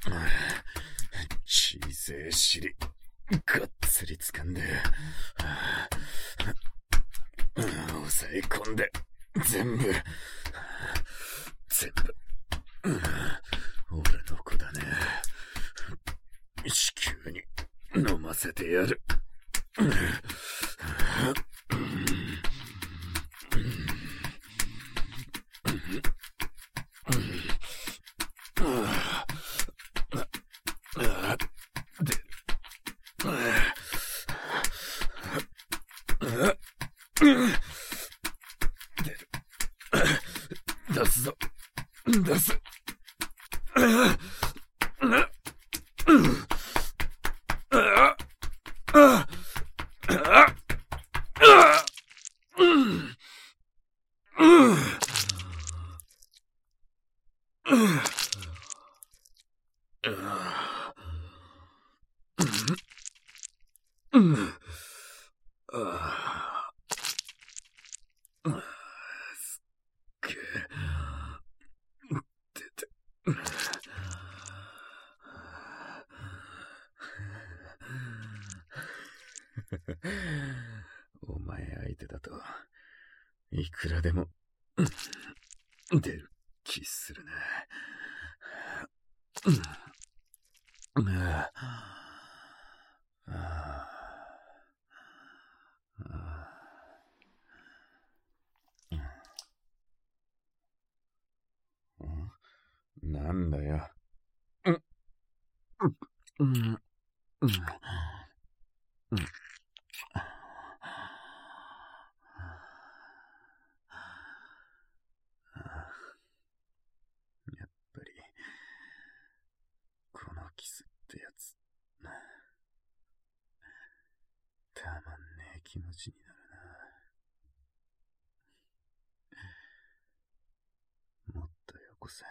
小せえ尻、がっつり掴んで、押さえ込んで、全部、全部、俺の子だね。子宮に飲ませてやる。出すぞ。出す。お前相手だといくらでも出る気するな。なんだよ。うんやっぱりこのキスってやつたまんねえ気持ちになるな。もっとよこせ。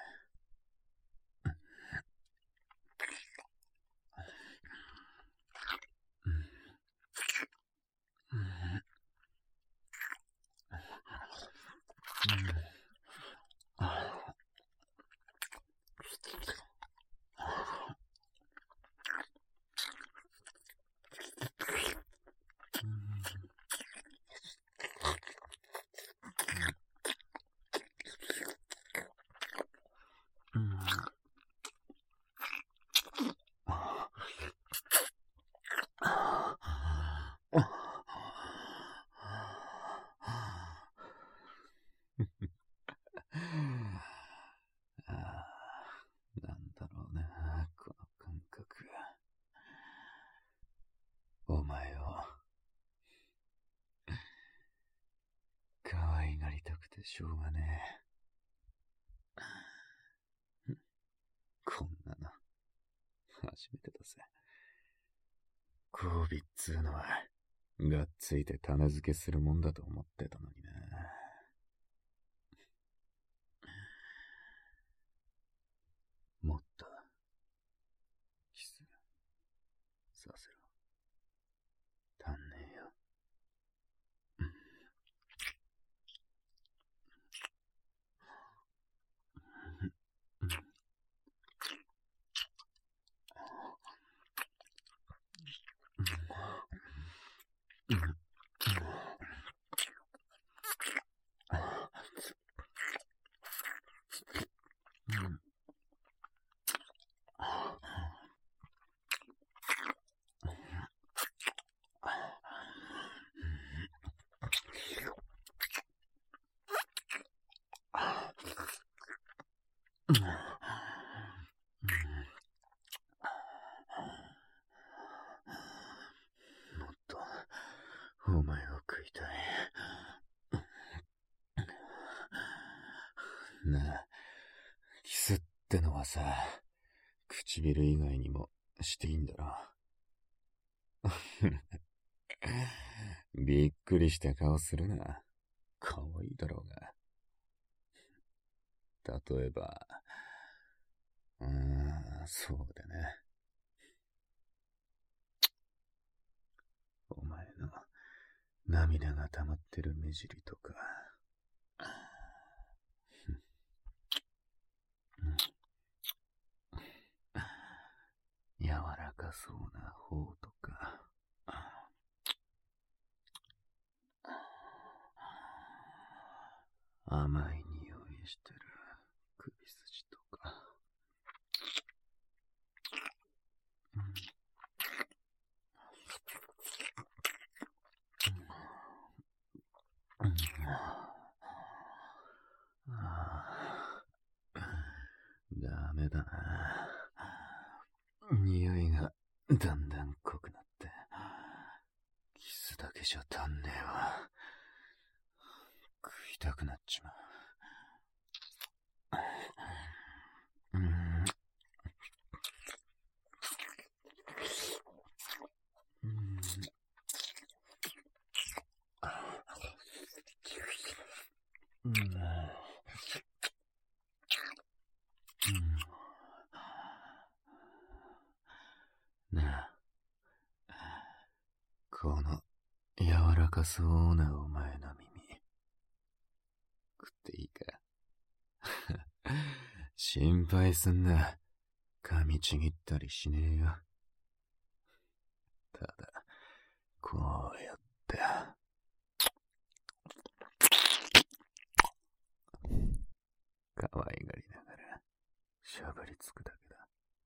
なんだろうな、この感覚。お前を可愛がりたくてしょうがねえ。こんなの初めてだぜ。交尾っつうのはがっついて種付けするもんだと思ってたのにな。もっとキスさせろ。足んねえよ。もっとお前を食いたい。なあ、キスってのはさ、唇以外にもしていいんだろ。びっくりした顔するな。可愛いだろうが。例えば、うーん、そうだね。お前の涙が溜まってる目尻とか。 らかそうな方とか、甘い匂いしてる首筋とか、うんうん、ああ、ダメだな。匂いがだんだん濃くなって、キスだけじゃ足んねえわ。食いたくなっちまう。うん。うん。うん。なあ、この柔らかそうなお前の耳、食っていいか？心配すんな。噛みちぎったりしねえよ。ただ、こうやって、可愛がりながら、しゃぶりつくだけだ。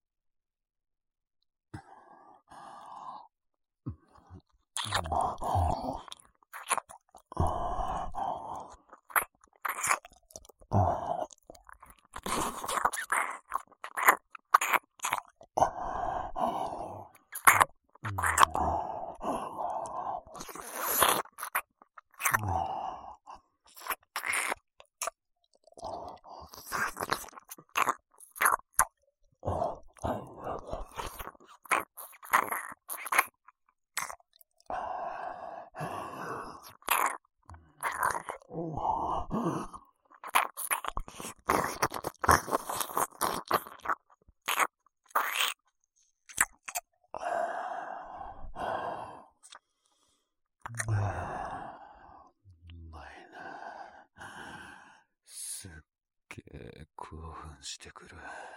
すっげえ興奮してくる。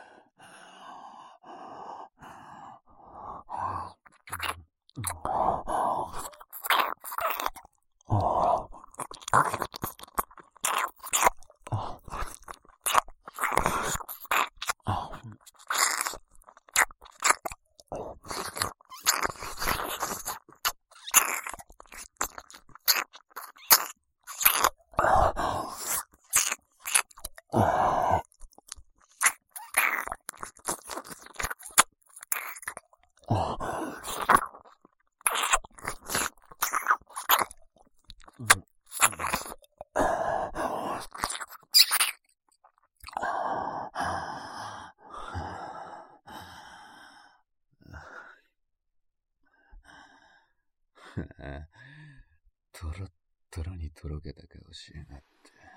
トロットロにとろけた顔しやがって。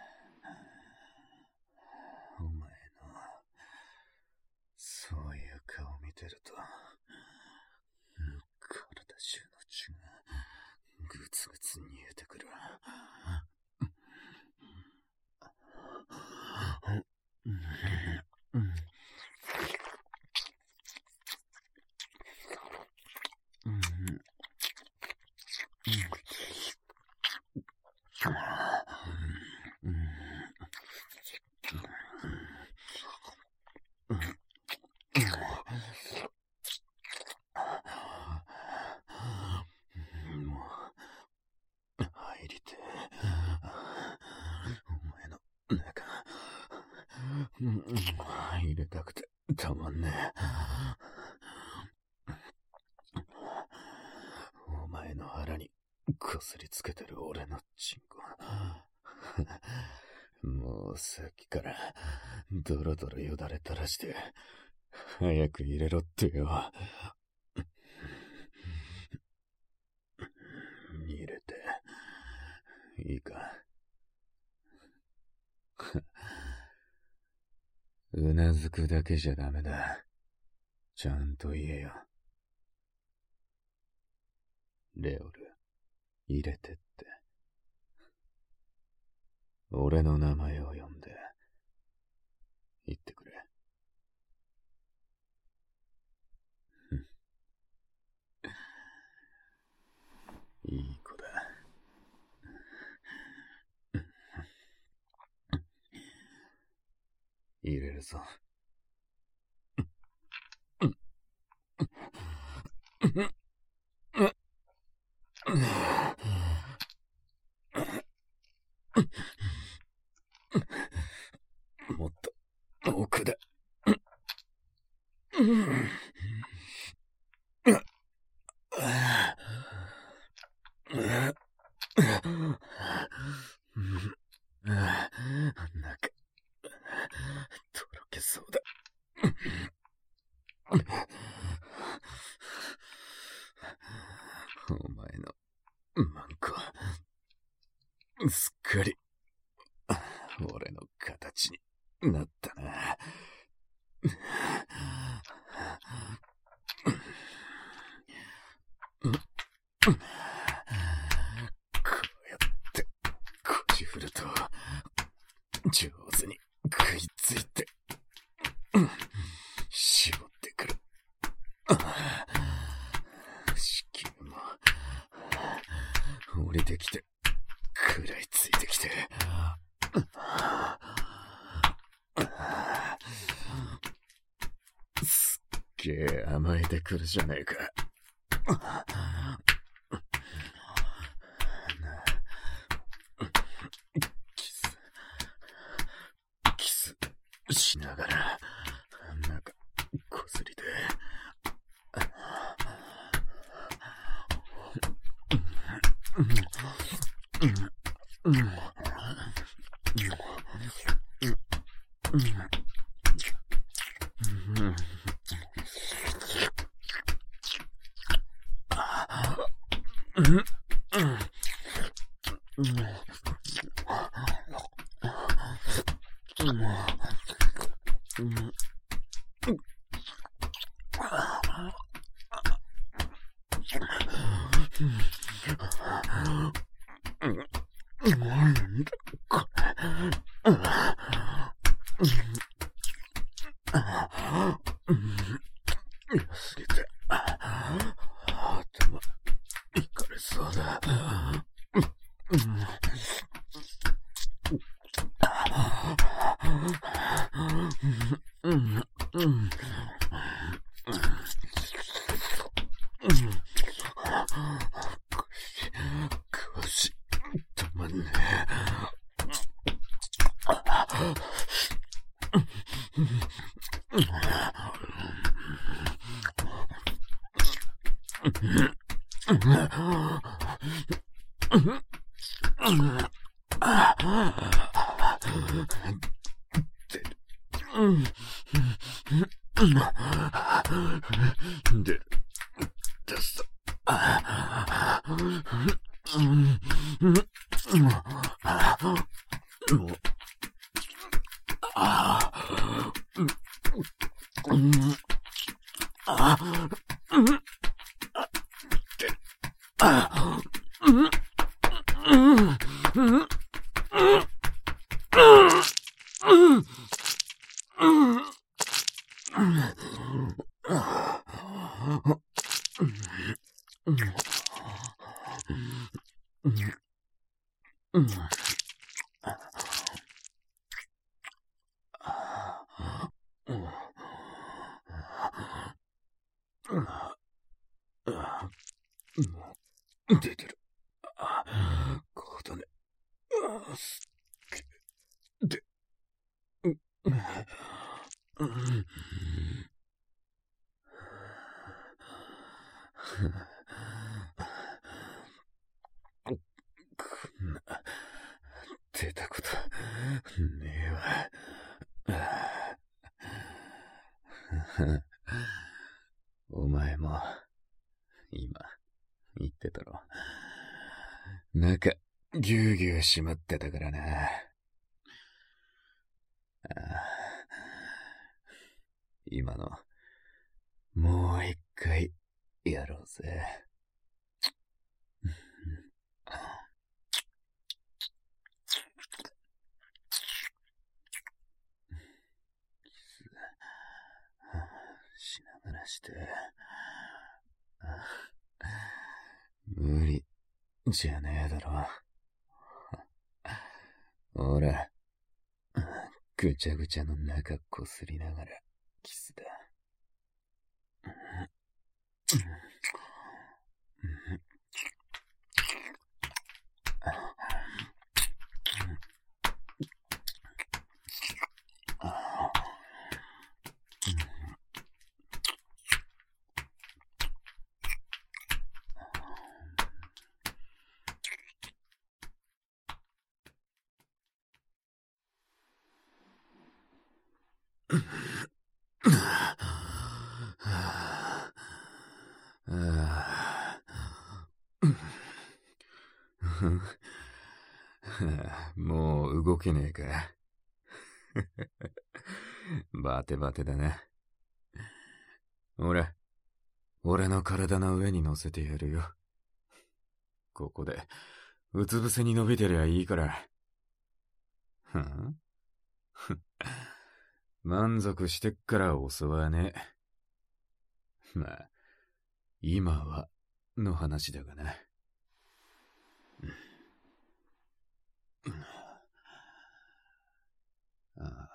お前のそういう顔見てると、体中の血がグツグツ煮えてくる。入りてお前の中入れたくてたまんねえ。お前の腹にこすりつけてる俺のチンコ、もうさっきからドロドロよだれ垂らして早く入れろってよ。入れていいか？うなずくだけじゃダメだ。ちゃんと言えよ。レオル、入れてって。俺の名前を呼んで言ってくれ。 いい子だ。入れるぞ。もっと奥だ。なんかとろけそうだ。お前のマンコ、すっかり俺の形になったな。こうやって腰振ると上手に食いついて絞ってくる。子宮も降りてきて食らいついてきて、すっげえ甘えてくるじゃねえか。キスキスしながらなんかこすりで良すぎて頭いかれそうだ。腰止まんね出る出すともうああ出てる。こうだね。すっげで、うん。こんな出たことねえわ。お前も今言ってたろ。中ぎゅうぎゅう閉まってたからな。ああ、今のもう一回やろうぜ。しながらして無理じゃねえだろ。ほら、ぐちゃぐちゃの中こすりながらキスだ。もう動けねえか。バテバテだな。ほら、俺の体の上に乗せてやるよ。ここで、うつ伏せに伸びてりゃいいから。はん満足してっから襲わねえ。まあ、今は、の話だがな。ああ、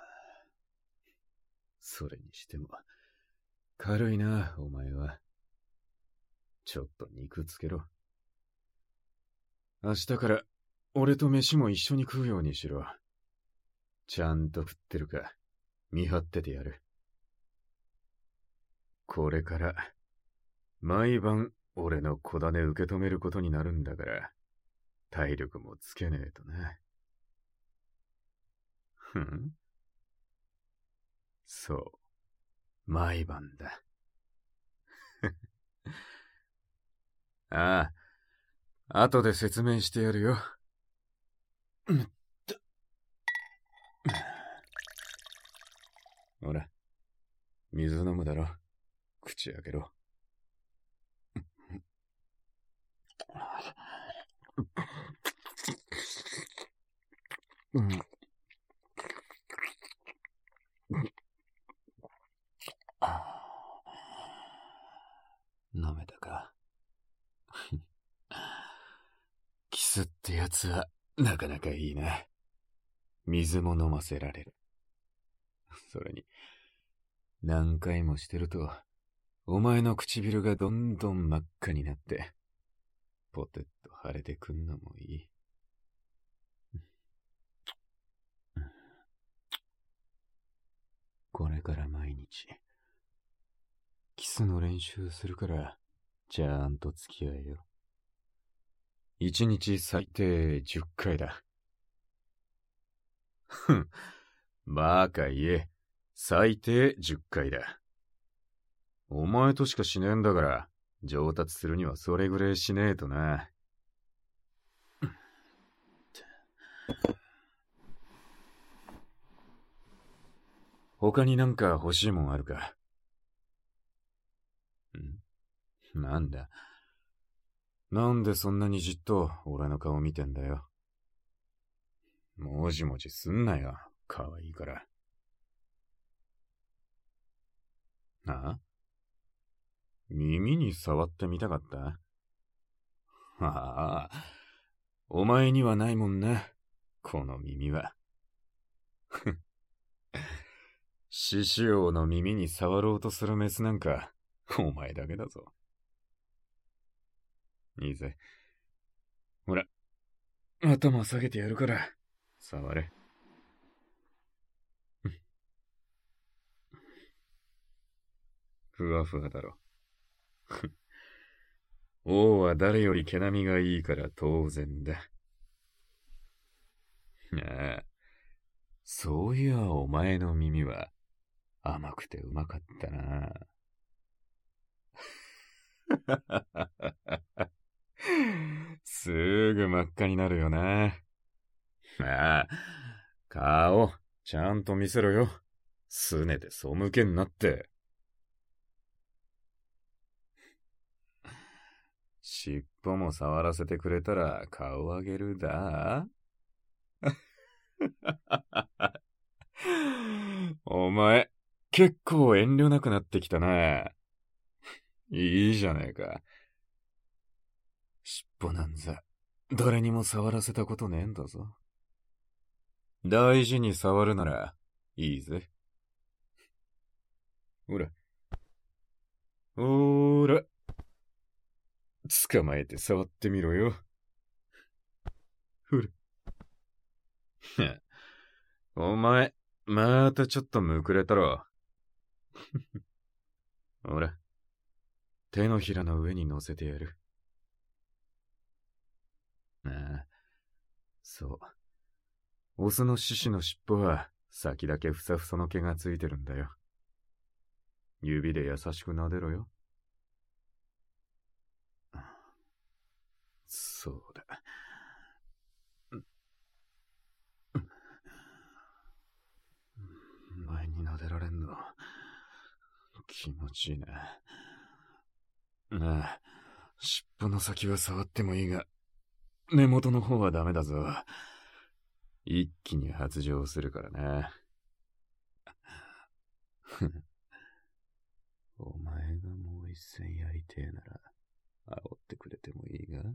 それにしても、軽いな、お前は。ちょっと肉つけろ。明日から、俺と飯も一緒に食うようにしろ。ちゃんと食ってるか、見張っててやる。これから、毎晩、俺の小種受け止めることになるんだから、体力もつけねえとな。ふん？そう。毎晩だ。ああ、後で説明してやるよ。ほら、水飲むだろ。口開けろ。うん。飲めたか。キスってやつはなかなかいいな。水も飲ませられる。それに、何回もしてると、お前の唇がどんどん真っ赤になって、ポテッと腫れてくんのもいい。これから毎日、キスの練習するから、ちゃんと付き合えよ。一日最低じゅっかいだ。ふん、バカ言え。最低じゅっかいだ。お前としかしねえんだから、上達するにはそれぐらいしねえとな。他になんか欲しいもんあるか？ん？なんだ？なんでそんなにじっと俺の顔見てんだよ。もじもじすんなよ。かわいいから。あ？耳に触ってみたかった？ああ、お前にはないもんな、この耳は。獅子王の耳に触ろうとするメスなんか、お前だけだぞ。いいぜ。ほら、頭下げてやるから、触れ。ふわふわだろ。王は誰より毛並みがいいから当然だ。ああ、そういやお前の耳は甘くてうまかったな。すぐ真っ赤になるよな。ああ、顔、ちゃんと見せろよ。すねで背けんなって。尻尾も触らせてくれたら顔あげるだ。お前、結構遠慮なくなってきたな。いいじゃねえか。尻尾なんざ誰にも触らせたことねえんだぞ。大事に触るならいいぜ。ほら。ほーら。捕まえて触ってみろよ。ほら。お前、またちょっとむくれたろ。ほら。手のひらの上に乗せてやる。ああ、そう。オスの獅子の尻尾は先だけふさふさの毛がついてるんだよ。指で優しく撫でろよ。そうだ。前に撫でられんの気持ちいいな。ああ、尻尾の先は触ってもいいが、根元の方はダメだぞ。一気に発情するからな。お前がもう一戦やりてえなら、煽ってくれてもいいが。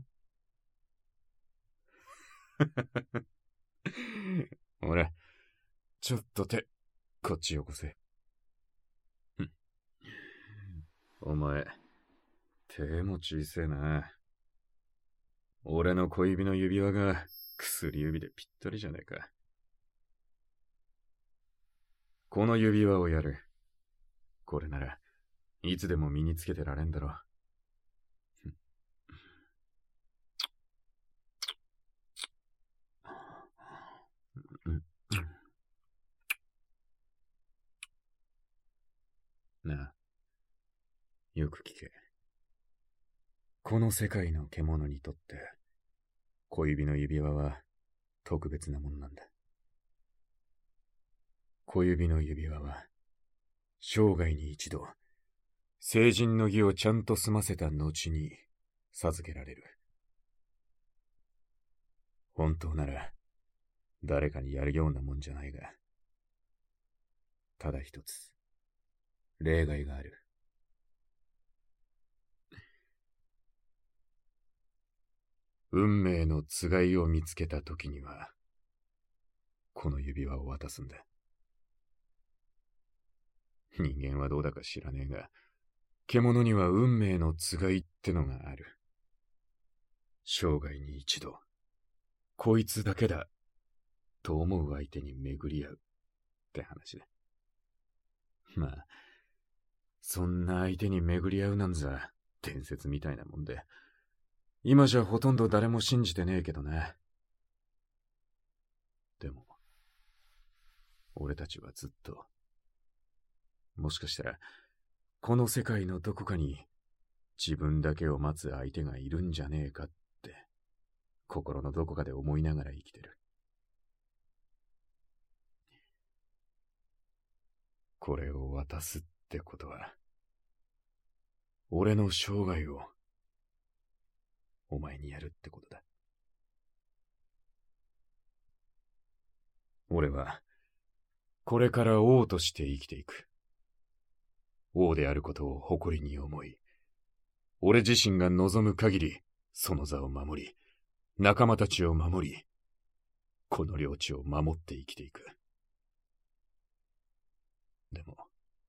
ほら、ちょっと手、こっちよこせ。お前、手も小せえな。俺の小指の指輪が薬指でぴったりじゃねえか。この指輪をやる。これなら、いつでも身につけてられんだろ。なあ、よく聞け。この世界の獣にとって、小指の指輪は特別なもんなんだ。小指の指輪は、生涯に一度、成人の儀をちゃんと済ませた後に授けられる。本当なら、誰かにやるようなもんじゃないが、ただ一つ、例外がある。運命のつがいを見つけたときには、この指輪を渡すんだ。人間はどうだか知らねえが、獣には運命のつがいってのがある。生涯に一度、こいつだけだ、と思う相手に巡り合うって話だ。まあ、そんな相手に巡り合うなんざ、伝説みたいなもんで、今じゃほとんど誰も信じてねえけどな。でも、俺たちはずっと、もしかしたら、この世界のどこかに自分だけを待つ相手がいるんじゃねえかって、心のどこかで思いながら生きてる。これを渡すってことは、俺の生涯を、お前にやるってことだ。俺は、これから王として生きていく。王であることを誇りに思い、俺自身が望む限り、その座を守り、仲間たちを守り、この領地を守って生きていく。でも、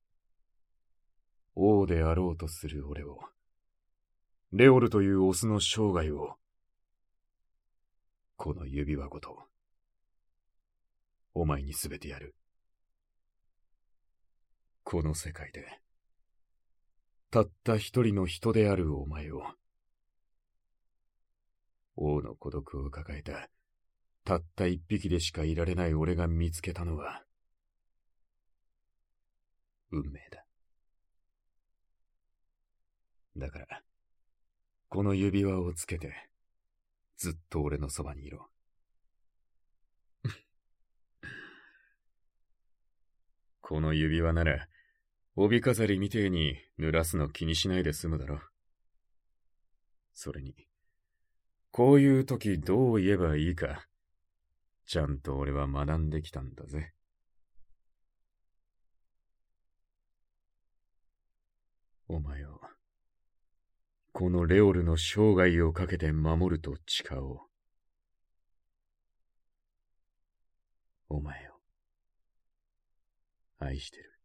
王であろうとする俺を、レオルというオスの生涯を、この指輪ごと、お前にすべてやる。この世界で、たった一人の人であるお前を、王の孤独を抱えた、たった一匹でしかいられない俺が見つけたのは、運命だ。だから、この指輪をつけて、ずっと俺のそばにいろ。この指輪なら、帯飾りみてえに濡らすの気にしないで済むだろ。それに、こういう時どう言えばいいか、ちゃんと俺は学んできたんだぜ。お前を、このレオルの生涯をかけて守ると誓おう。 お前を愛してる。